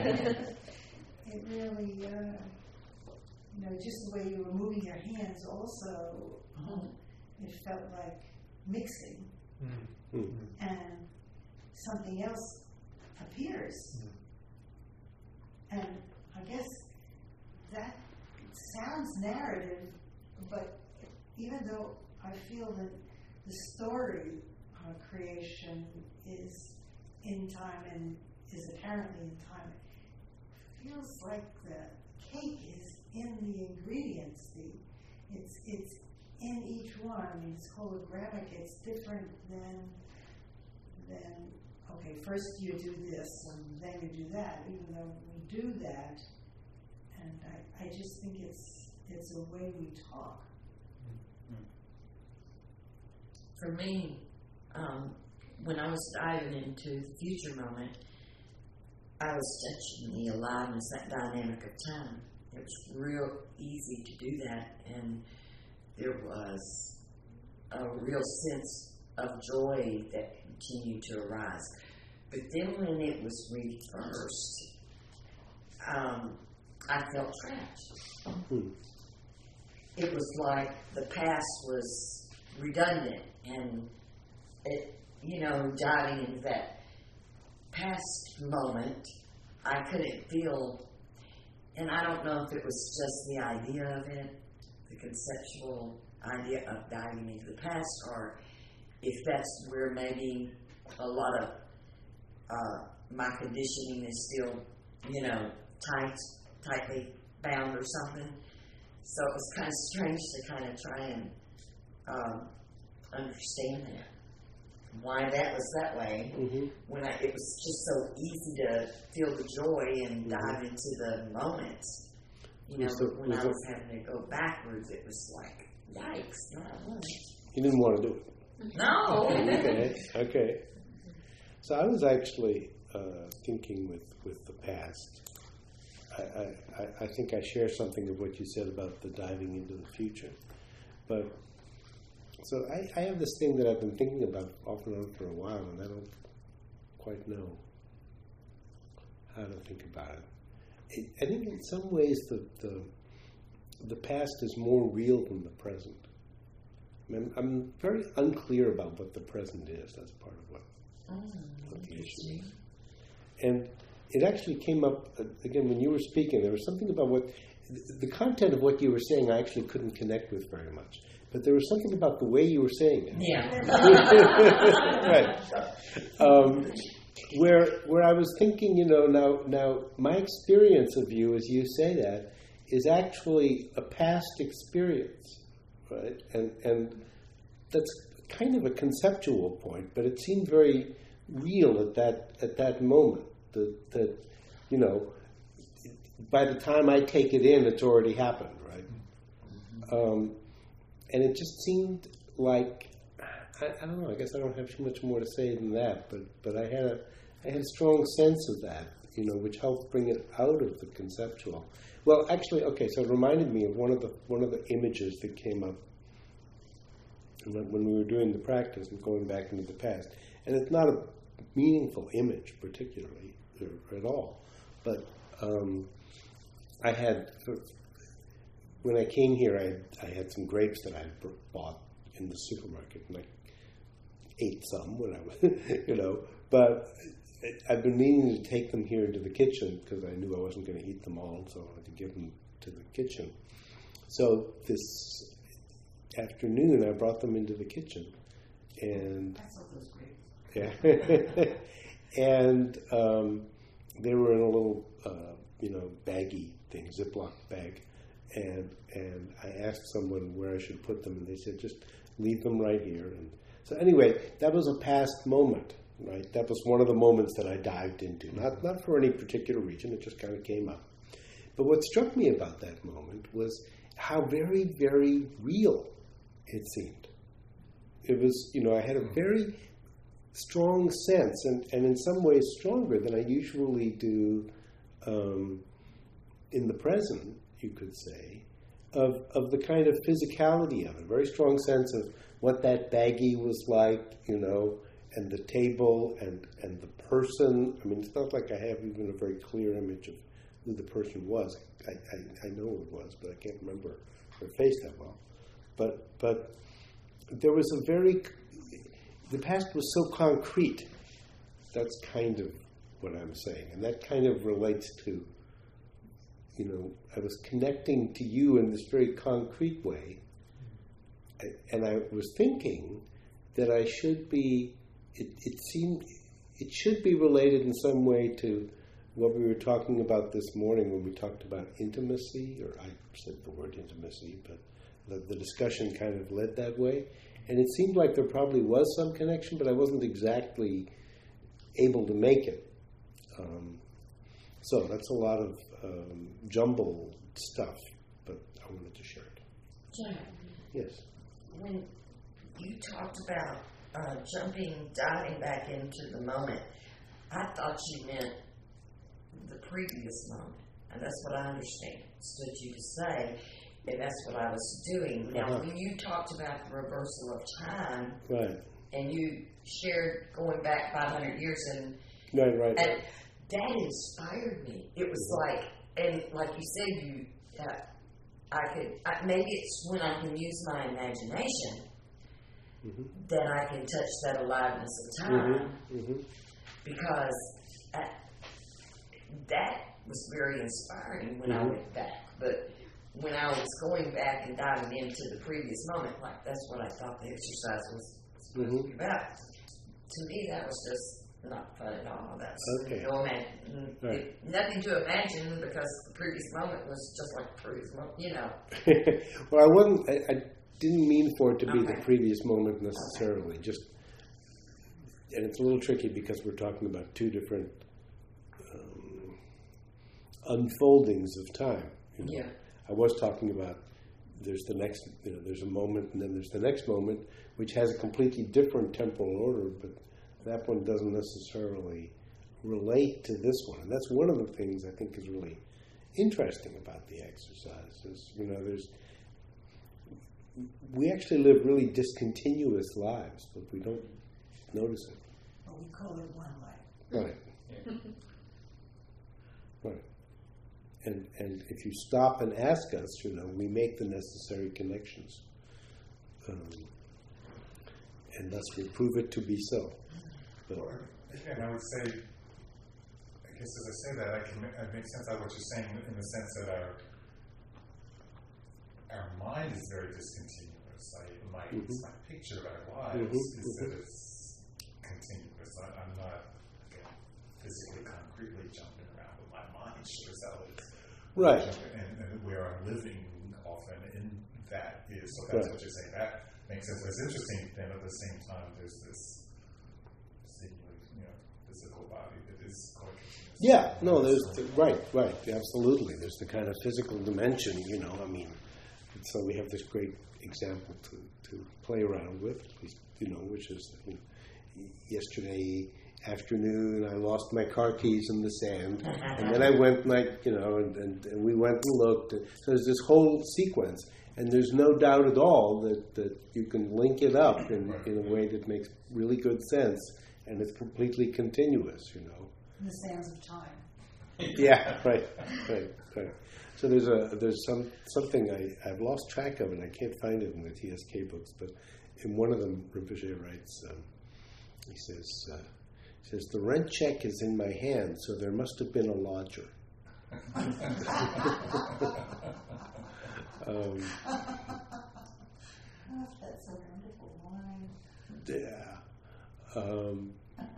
It really, uh, you know, just the way you were moving your hands also, um, it felt like mixing. Mm. Mm. And something else appears. And I guess that sounds narrative, but even though I feel that the story of creation is in time and is apparently in time, it feels like the cake is in the ingredients. The it's it's in each one. I mean, it's holographic. It's different than than okay. First you do this, and then you do that. Even though we do that, and I, I just think it's it's a way we talk. For me, um, when I was diving into the future moment, I was touching the aliveness, that dynamic of time. It was real easy to do that, and there was a real sense of joy that continued to arise. But then when it was reversed, um, I felt trapped. Hmm. It was like the past was redundant, and it, you know, diving into that past moment, I couldn't feel, and I don't know if it was just the idea of it, the conceptual idea of diving into the past, or if that's where maybe a lot of uh, my conditioning is still, you know, tight, tightly bound or something. So it was kind of strange to kind of try and um, understand that, why that was that way. Mm-hmm. When I, it was just so easy to feel the joy and dive into the moment. You know, Was the- when was I the- was having to go backwards, it was like, yikes, no, I wouldn't. You didn't want to do it. No. Okay, okay. So I was actually uh, thinking with, with the past. I, I, I think I share something of what you said about the diving into the future. But so I, I have this thing that I've been thinking about off and on for a while, and I don't quite know how to think about it. it I think in some ways the, the the past is more real than the present. I mean, I'm very unclear about what the present is. That's part of what, Oh, what the issue interesting. is. And it actually came up, uh, again, when you were speaking, there was something about what, the content of what you were saying I actually couldn't connect with very much. But there was something about the way you were saying it. Yeah. Right. Um, where where I was thinking, you know, now now my experience of you as you say that is actually a past experience, right? And and that's kind of a conceptual point, but it seemed very real at that at that moment. That that you know, by the time I take it in, it's already happened, right? Um, and it just seemed like I, I don't know. I guess I don't have too much more to say than that. But but I had a I had a strong sense of that, you know, which helped bring it out of the conceptual. Well, actually, okay. So it reminded me of one of the one of the images that came up when, when we were doing the practice and going back into the past. And it's not a meaningful image, particularly or, at all. But um, I had. When I came here, I, I had some grapes that I had bought in the supermarket, and I ate some when I was, you know. But I've been meaning to take them here into the kitchen because I knew I wasn't going to eat them all, so I had to give them to the kitchen. So this afternoon, I brought them into the kitchen, and I saw those grapes. yeah, and um, they were in a little, uh, you know, baggy thing, Ziploc bag. And and I asked someone where I should put them, and they said, just leave them right here. And so anyway, that was a past moment, right? That was one of the moments that I dived into. Not not for any particular reason, it just kind of came up. But what struck me about that moment was how very, very real it seemed. It was, you know, I had a very strong sense, and, and in some ways stronger than I usually do um, in the present, you could say, of of the kind of physicality of it. A very strong sense of what that baggie was like, you know, and the table and, and the person. I mean, it's not like I have even a very clear image of who the person was. I, I, I know who it was, but I can't remember her face that well. But but there was a very, the past was so concrete. That's kind of what I'm saying. And that kind of relates to, you know, I was connecting to you in this very concrete way. And I was thinking that I should be, it, it seemed, it should be related in some way to what we were talking about this morning when we talked about intimacy, or I said the word intimacy, but the, the discussion kind of led that way. And it seemed like there probably was some connection, but I wasn't exactly able to make it. Um, so that's a lot of um, jumbled stuff, but I wanted to share it. John, Yes. when you talked about uh, jumping, diving back into the moment, I thought you meant the previous moment. And that's what I understand. Stood you to say, and that's what I was doing. Now, Uh-huh. when you talked about the reversal of time, Right. and you shared going back five hundred years, and, Right, right. and that inspired me. It was like, and like you said, you, uh, I could, I, maybe it's when I can use my imagination Mm-hmm. that I can touch that aliveness of time, Mm-hmm. Mm-hmm. because I, that was very inspiring when I Mhm. went back. But when I was going back and diving into the previous moment, like that's what I thought the exercise was supposed Mhm. to be about. To me, that was just not fun at all. That's Okay. no imagine, Right. nothing to imagine, because the previous moment was just like the previous moment, you know. Well, I wasn't. I, I didn't mean for it to be Okay. the previous moment necessarily. Just, and it's a little tricky because we're talking about two different um, unfoldings of time. You know? Yeah. I was talking about there's the next. You know, there's a moment, and then there's the next moment, which has a completely different temporal order, but that one doesn't necessarily relate to this one. And that's one of the things I think is really interesting about the exercise. Is, you know, there's we actually live really discontinuous lives, but we don't notice it. But we call it one life. Right. Right. And and if you stop and ask us, you know, we make the necessary connections. Um, and thus we prove it to be so. But, Or, again, I would say, I guess as I say that, I can I make sense out of what you're saying in the sense that our our mind is very discontinuous. I, my, Mhm. my picture of our lives Mhm, is that mhm. it's continuous. I, I'm not again, physically, concretely jumping around, but my mind shows how it's Right. and, and where I'm living often in that is. So that's Right. what you're saying. That makes sense. It's interesting. Then at the same time, there's this seemingly, you know, physical body that is quite continuous. yeah, no, there's the, right, right, absolutely. There's the kind of physical dimension, you know. I mean, so we have this great example to, to play around with, you know, which is you know, yesterday afternoon I lost my car keys in the sand, and then I went and I, you know, and, and, and we went and looked. And so there's this whole sequence, and there's no doubt at all that, that you can link it up in, in a way that makes really good sense, and it's completely continuous, you know. In the sands of time. Yeah, right, right, right. So there's a there's some something I I've lost track of, and I can't find it in the T S K books. But in one of them, Rinpoche writes, um, he says, uh, he says the rent check is in my hand, so there must have been a lodger. um, Oh, that's a wonderful line. yeah. Um,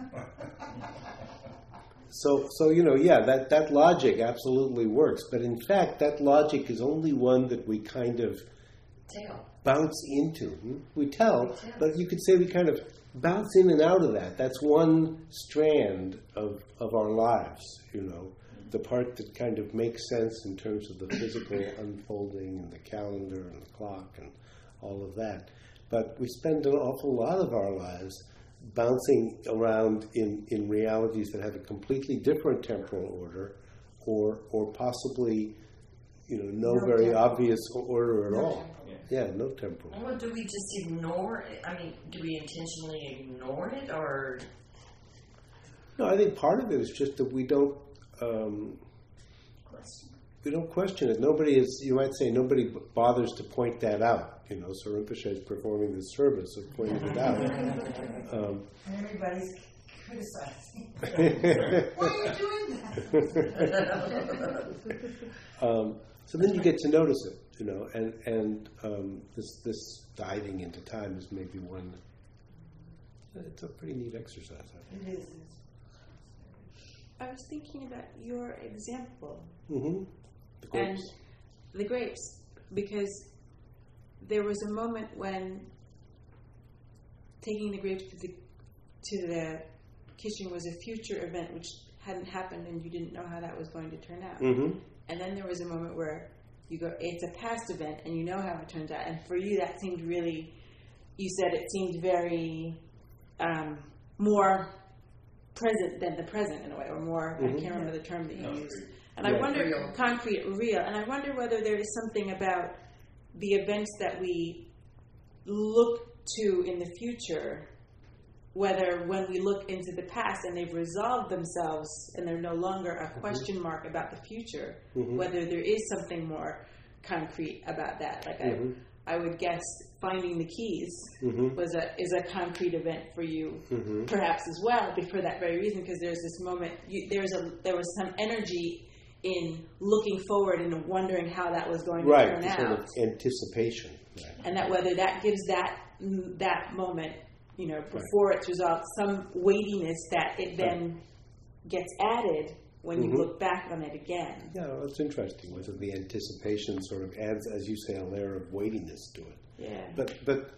So, so you know, yeah, that, that logic absolutely works. But in fact, that logic is only one that we kind of Tell. bounce into. Hmm? We tell, but you could say we kind of bounce in and out of that. That's one strand of, of our lives, you know, the part that kind of makes sense in terms of the physical unfolding and the calendar and the clock and all of that. But we spend an awful lot of our lives bouncing around in, in realities that have a completely different temporal order, or or possibly, you know, no, No very temporal. obvious order at No all. temporal. Yeah, no temporal. Well, do we just ignore it? I mean, do we intentionally ignore it, or No, I think part of it is just that we don't um, question? we don't question it. Nobody is, you might say, nobody b- bothers to point that out. You know, so Rinpoche is performing the service of pointing it out. Um, And everybody's criticizing. Why are you doing that? um, so then you get to notice it, you know, and and um, this this diving into time is maybe one. It's a pretty neat exercise, I think. It is. I was thinking about your example Mm-hmm. The and grapes. the grapes, because there was a moment when taking the grapes to the to the kitchen was a future event which hadn't happened, and you didn't know how that was going to turn out. Mm-hmm. And then there was a moment where you go, it's a past event, and you know how it turns out. And for you, that seemed really, you said it seemed very um, more present than the present in a way, or more, Mhm. I can't remember the term that you Concrete. used. And Right. I wonder, Real. concrete, real. And I wonder whether there is something about the events that we look to in the future, whether when we look into the past and they've resolved themselves and they're no longer a question mark about the future, Mhm. whether there is something more concrete about that. Like Mhm. I, I would guess finding the keys Mhm. was a is a concrete event for you, Mhm. perhaps as well, but for that very reason, because there's this moment, you, there's a there was some energy in looking forward and wondering how that was going to Right, turn the out, sort of anticipation. Right. and that whether that gives that that moment, you know, before it's resolved, some weightiness that it then gets added when you Mhm. look back on it again. Yeah, well, it's interesting whether the anticipation sort of adds, as you say, a layer of weightiness to it. Yeah. But but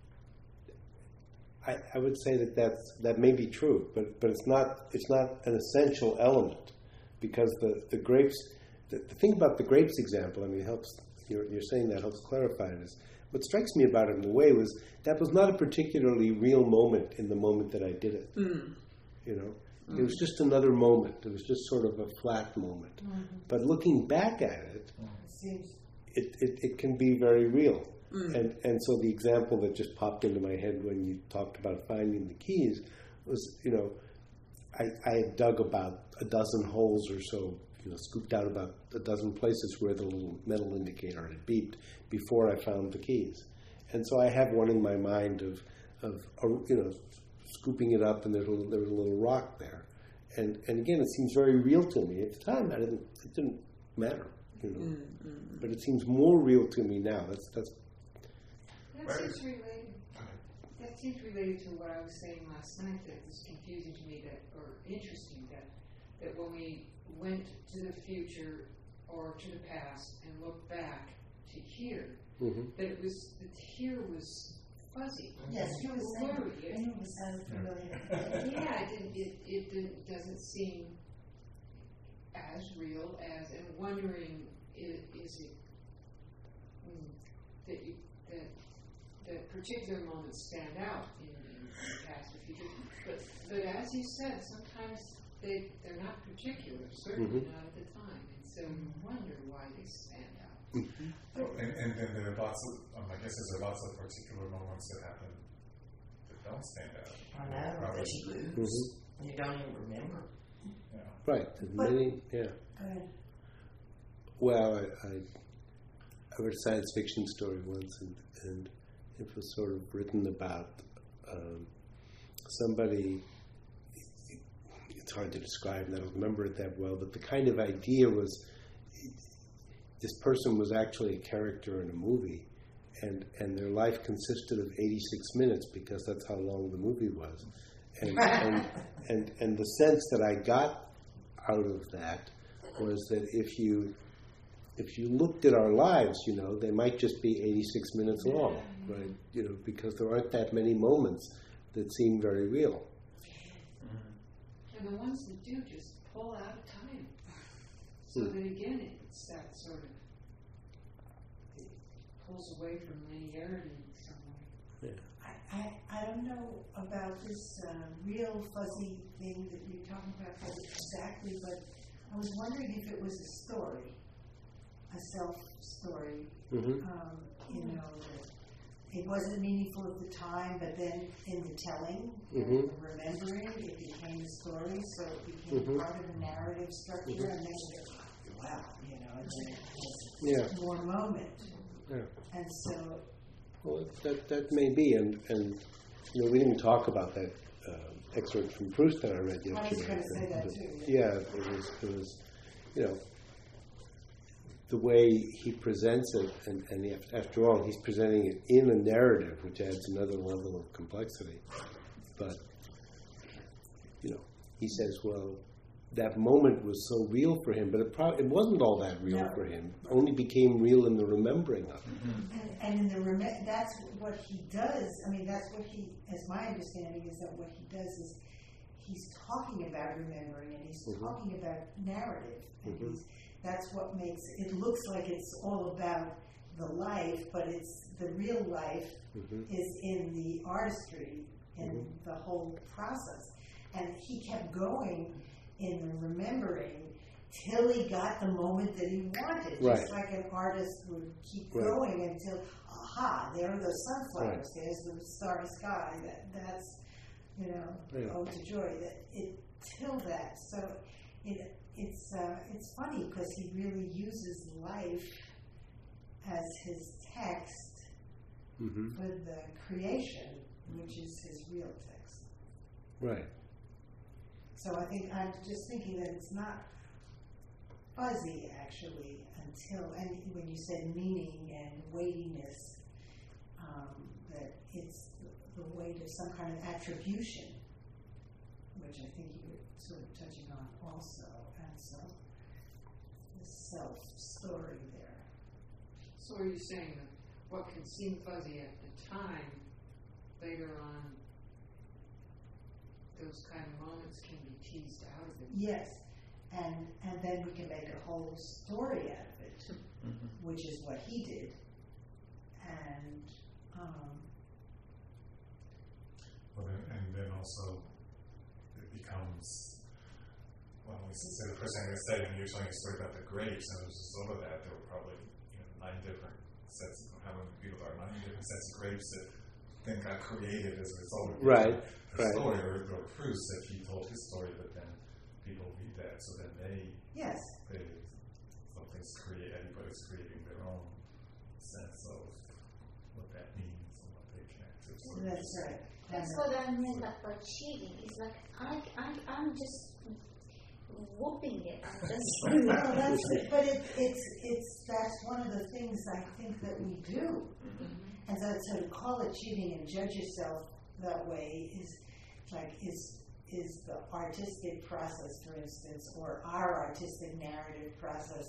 I, I would say that that's, that may be true, but, but it's not it's not an essential element, because the, the grapes, the, the thing about the grapes example, I mean, it helps, you're, you're saying that helps clarify it, is what strikes me about it in a way was that was not a particularly real moment in the moment that I did it. Mm. You know, it was just another moment. It was just sort of a flat moment. Mhm. But looking back at it, It seems it, it, it can be very real. Mm. And and so the example that just popped into my head when you talked about finding the keys was, you know, I, I had dug about a dozen holes or so, you know, scooped out about a dozen places where the little metal indicator had beeped before I found the keys. And so I have one in my mind of, of a, you know, scooping it up, and there's a, there was a little rock there. And and again, it seems very real to me. At the time, I didn't, it didn't matter, you know. Mm-hmm. But it seems more real to me now. That's that's That Right. seems related. That seems related to what I was saying last night. That was confusing to me, that or interesting that that when we went to the future or to the past and looked back to here, mm-hmm. that it was that here was fuzzy. yes, you were saying. Blurry. I knew it sounded familiar. Yeah, it, didn't, it, it didn't, doesn't seem as real as, and wondering, is, is it mm, that you, that that particular moments stand out in, in the past or future, but but as you said, sometimes they they're not particular, certainly Mhm. not at the time, and so you wonder why they stand out. Well, and, and then there are lots of, um, I guess there's lots of particular moments that happen that don't stand out. I know, Probably, that you lose. Mhm. You don't even remember. yeah. Right. There's But- many, yeah. Go ahead. Well, I, I, I read a science fiction story once, and, and it was sort of written about um, somebody. It's hard to describe, and I don't remember it that well. But the kind of idea was, this person was actually a character in a movie, and and their life consisted of eighty-six minutes, because that's how long the movie was. And and, and and the sense that I got out of that was that if you if you looked at our lives, you know, they might just be eighty-six minutes long, right? You know, because there aren't that many moments that seem very real. And the ones that do just pull out of time. So Hmm. that again, it's that sort of, it pulls away from linearity in some way. I, I, I don't know about this uh, real fuzzy thing that you're talking about exactly, but I was wondering if it was a story, a self story. Mm-hmm. Um, you know, that it wasn't meaningful at the time, but then in the telling, Mhm. and the remembering, it became a story, so it became Mhm. part of a narrative structure, Mhm. and then it, wow, you know, and then it was Yeah. more moment. Yeah. And so, Well, that that may be, and and you know, we didn't talk about that uh, excerpt from Proust that I read yesterday. I was going to say that but- too. Yeah, it was, it was, you know, the way he presents it, and, and the, after all, he's presenting it in a narrative, which adds another level of complexity. But, you know, he says, well, that moment was so real for him, but it, pro- it wasn't all that real No. for him. It only became real in the remembering of it. And, and in the rem- that's what he does. I mean, that's what he, as my understanding is that what he does is he's talking about remembering, and he's Mhm. talking about narrative, and Mhm. he's, that's what makes it looks like it's all about the life, but it's the real life Mhm. is in the artistry in Mhm. the whole process. And he kept going in the remembering till he got the moment that he wanted. Right. Just like an artist would keep Right. going until, aha, there are those sunflowers, Right. there's the starry sky, that that's, you know, Yeah. ode to joy. That it till that. So it it's uh, it's funny because he really uses life as his text Mhm. for the creation, which is his real text. Right. So I think I'm just thinking that it's not fuzzy actually until, and when you said meaning and weightiness, um, that it's the, the weight of some kind of attribution, which I think you were sort of touching on also, and so the self story there. So are you saying that what can seem fuzzy at the time, later on, those kind of moments can be teased out of it? Yes, and and then we can make a whole story out of it, Mhm. which is what he did, and um, Well, then, and then also it becomes, well, we say the first thing I said, when you were telling a story about the grapes, and there was just over that, there were probably, you know, nine different sets of, how many people there are, nine different sets of grapes that then got created as a result of Right, the right. story, or, or Proust, that he told his story, but then people read that, so then they, yes, they, something's create, everybody's creating their own sense of what that means and what they connect to. So it's that's just- right. That's And, what I meant by cheating. It's like I, I, I'm just whooping it. I'm just. well, that's it. But it, it's it's that's one of the things I think that we do, and so, so to call it cheating and judge yourself that way is like is is the artistic process, for instance, or our artistic narrative process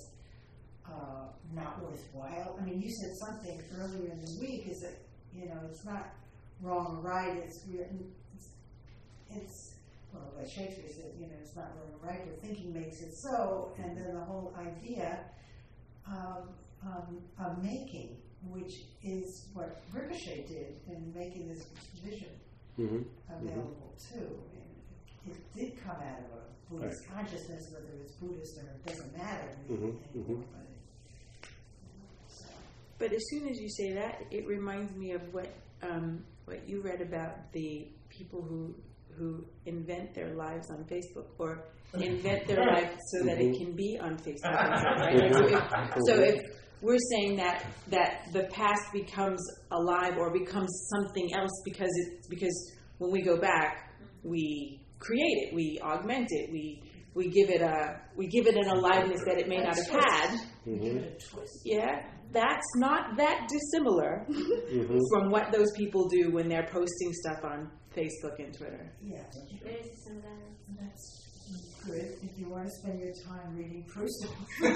uh, not worthwhile? I mean, you said something earlier in the week. Is that you know it's not wrong or right? It's written. It's, it's well, like Shakespeare said, you know, it's not wrong or right, but thinking makes it so. And then the whole idea of, um, of making, which is what Ricochet did in making this vision Mhm. available too. And it did come out of a Buddhist consciousness, whether it's Buddhist or it doesn't matter Mhm, anymore. mhm. But it, so. But as soon as you say that, it reminds me of what um, what you read about the people who who invent their lives on Facebook or invent their life so that it can be on Facebook. Right? Like, so, if, so if we're saying that that the past becomes alive or becomes something else because it because when we go back we create it, we augment it, we we give it a we give it an aliveness that it may not have had. Give it a twist. Yeah, that's not that dissimilar Mhm. from what those people do when they're posting stuff on Facebook and Twitter. Yeah, There is a similarity. that's good if you want to spend your time reading Proust. But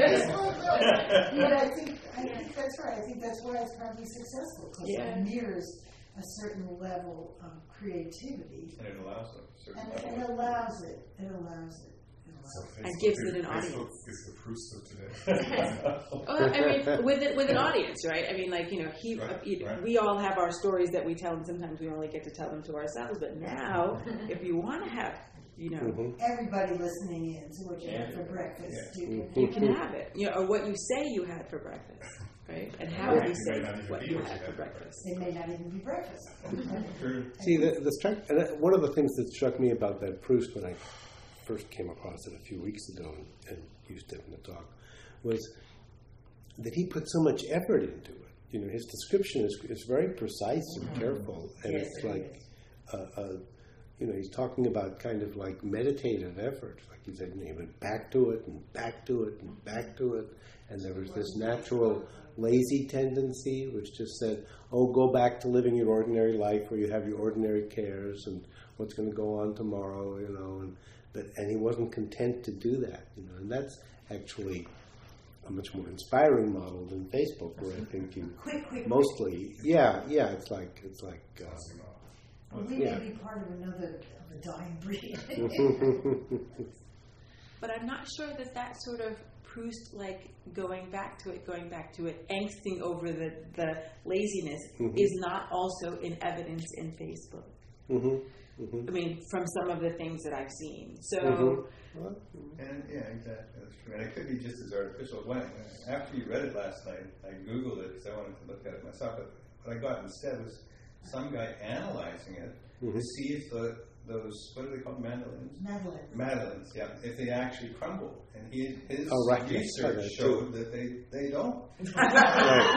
I think I think that's right. I think that's why it's probably successful because Yeah. it mirrors a certain level of creativity, And it allows a certain and, level and of- it allows it. It allows it. It So allows it. And Facebook gives is- it an Facebook audience. is the Proust of today. Well, I mean, with it, with an audience, right? I mean, like you know, he, Right, uh, you- right. we all have our stories that we tell, and sometimes we only get to tell them to ourselves. But now, if you want to have, you know, Mhm. Everybody listening in to what you had for breakfast. Yeah. You Mhm. can, you can have it, you know, or what you say you had for breakfast, right? And how Right. you It say may not even what be you what you had had for for breakfast. it may not even be breakfast. True. See, the, the struck, and that- one of the things that struck me about that Proust when I first came across it a few weeks ago and, and used it in the talk was that he put so much effort into it. You know, his description is, is very precise and careful, and Yes, it's it like is. a, a, you know, he's talking about kind of like meditative effort. Like he said, he went back to it and back to it and back to it. And there was this natural lazy tendency which just said, oh, go back to living your ordinary life where you have your ordinary cares and what's going to go on tomorrow, you know. And but and he wasn't content to do that, you know. And that's actually a much more inspiring model than Facebook, where I think you quick, quick, mostly, yeah, yeah, it's like it's like. Uh, Well, we yeah. may be part of another of a dying breed. But I'm not sure that that sort of Proust, like going back to it, going back to it, angsting over the, the laziness Mhm. is not also in evidence in Facebook. Mm-hmm. Mm-hmm. I mean, from some of the things that I've seen. So, Mm-hmm. Well, And yeah, exactly, that's true. And it could be just as artificial. When, after you read it last night, I Googled it because I wanted to look at it myself. But what I got instead was some guy analyzing it Mhm. to see if the those, what are they called, mandolins? Madeline. Madeleines, yeah, if they actually crumble. And he, his Oh, right, yes, I saw research that showed that they, they don't. right.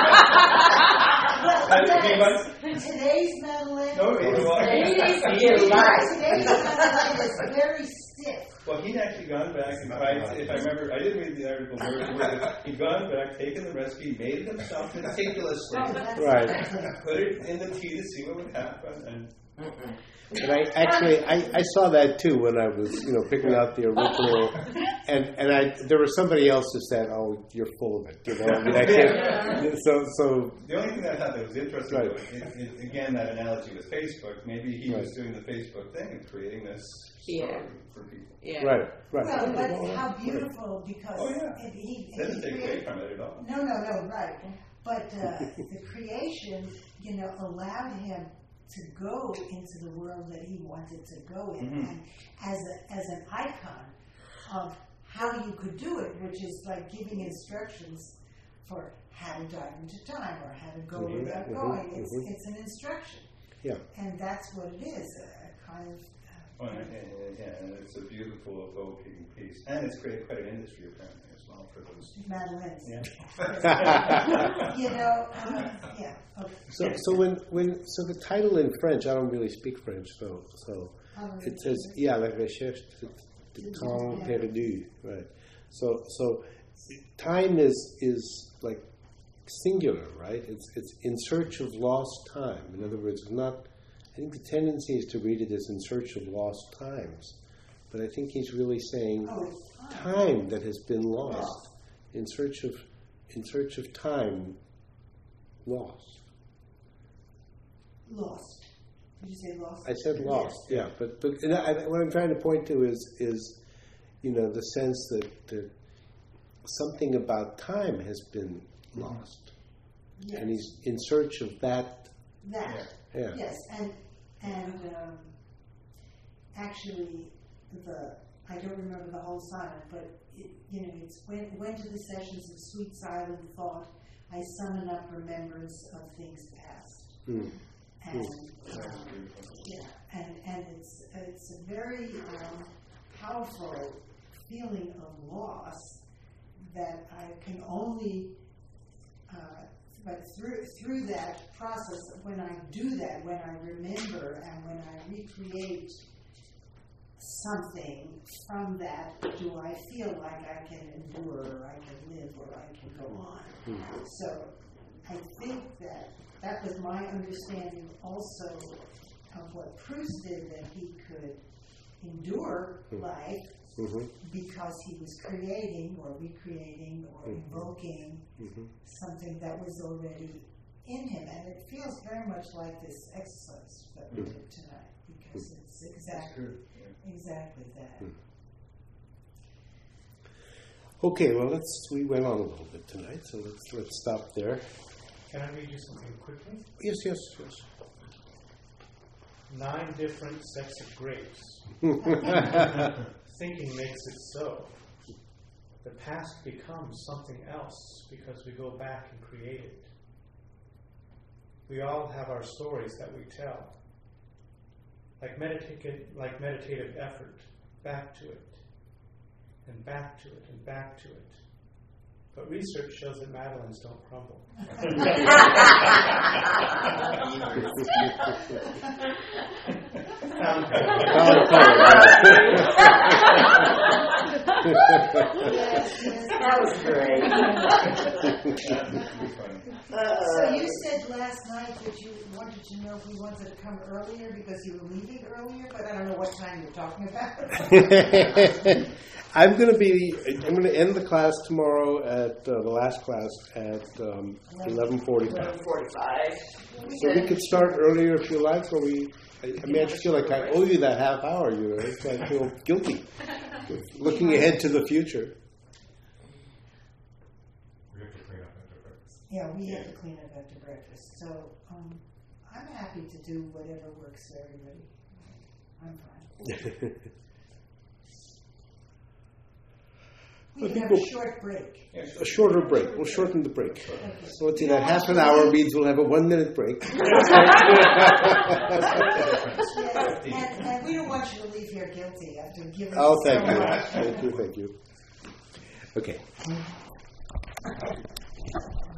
And he must- Today's Madeline. no, you know what? You're right. Today's Madeline is very stiff. Well, he'd actually gone back and tried, if I remember, I didn't read the article word for word, he'd gone back, taken the recipe, made it himself meticulously, Oh, that's Right. excellent. put it in the tea to see what would happen, and Mm-mm. And I actually I, I saw that too when I was, you know, picking out the original, and and I there was somebody else who said, "Oh, you're full of it," you know. I mean, I can't. So so the only thing that I thought that was interesting, Right. though, it, it, again, that analogy with Facebook, maybe he was Right. doing the Facebook thing and creating this Yeah. story for people. yeah. right right. Well, but Well, how right. beautiful, because Oh, yeah. it, he, It doesn't he take away created- from it at all. No, no, no, right. But uh, the creation, you know, allowed him to go into the world that he wanted to go in, Mhm. and as a, as an icon of how you could do it, which is like giving instructions for how to dive into time or how to go Mhm, without mhm, going. It's mhm. it's an instruction, Yeah. and that's what it is, a kind of. Oh, and, and, and, yeah, and it's a beautiful, evoking piece. And it's created quite an industry, apparently, as well, for those. Madeline's. Yeah. You know, um, yeah. Okay. So so when when so the title in French, I don't really speak French, so so Um, it says yeah, la recherche de temps perdu, right? So so time is is like singular, right? It's it's in search of lost time. In other words, it's not. I think the tendency is to read it as in search of lost times, but I think he's really saying Oh, it's fine. time that has been lost, in search of in search of time lost. Lost. Did you say lost? I said lost, yeah, but but and I, what I'm trying to point to is is you know the sense that, that something about time has been lost, Yes. and he's in search of that. That. Yeah. Yes, and and um, actually, the I don't remember the whole sonnet, but it, you know, it's when went to the sessions of sweet silent thought. I summon up remembrance of things past, Mm. and That's um, beautiful. yeah, and and it's it's a very um, powerful feeling of loss that I can only. Uh, But through through that process, when I do that, when I remember and when I recreate something from that, do I feel like I can endure, or I can live, or I can go on? Mhm. So I think that that was my understanding also of what Proust did, that he could endure Mhm. life Mm-hmm. because he was creating or recreating or Mhm. evoking Mm-hmm. something that was already in him. And it feels very much like this exercise that we Mhm. did tonight, because it's That's exactly good. Yeah. exactly that. Mhm. Okay, well let's we went on a little bit tonight, so let's let's stop there. Can I read you something quickly? Yes, yes, yes. Nine different sets of grapes. Thinking makes it so. The past becomes something else because we go back and create it. We all have our stories that we tell. Like meditative, like meditative effort, back to it, and back to it, and back to it. But research shows that Madeleines don't crumble. That was great. So you said last night that you wanted to know if we wanted to come earlier because you were leaving earlier, but I don't know what time you're talking about. I'm going to be. I'm going to end the class tomorrow at uh, the last class at um, eleven forty-five. eleven forty-five. So we could start earlier if you like, or we. I, I mean, I just feel like I owe you that half hour. You know, it's, I feel guilty looking ahead to the future. We have to clean up after breakfast. Yeah, we have to clean up after breakfast. So um, I'm happy to do whatever works for everybody. I'm fine. We I can think have a we'll- short break. A shorter break. We'll shorten the break. So let's see, that half an hour means we'll have a one minute break. Yes, and, and we don't want you to leave here guilty after giving Oh, us so thank you. much. Thank you, thank you. Okay.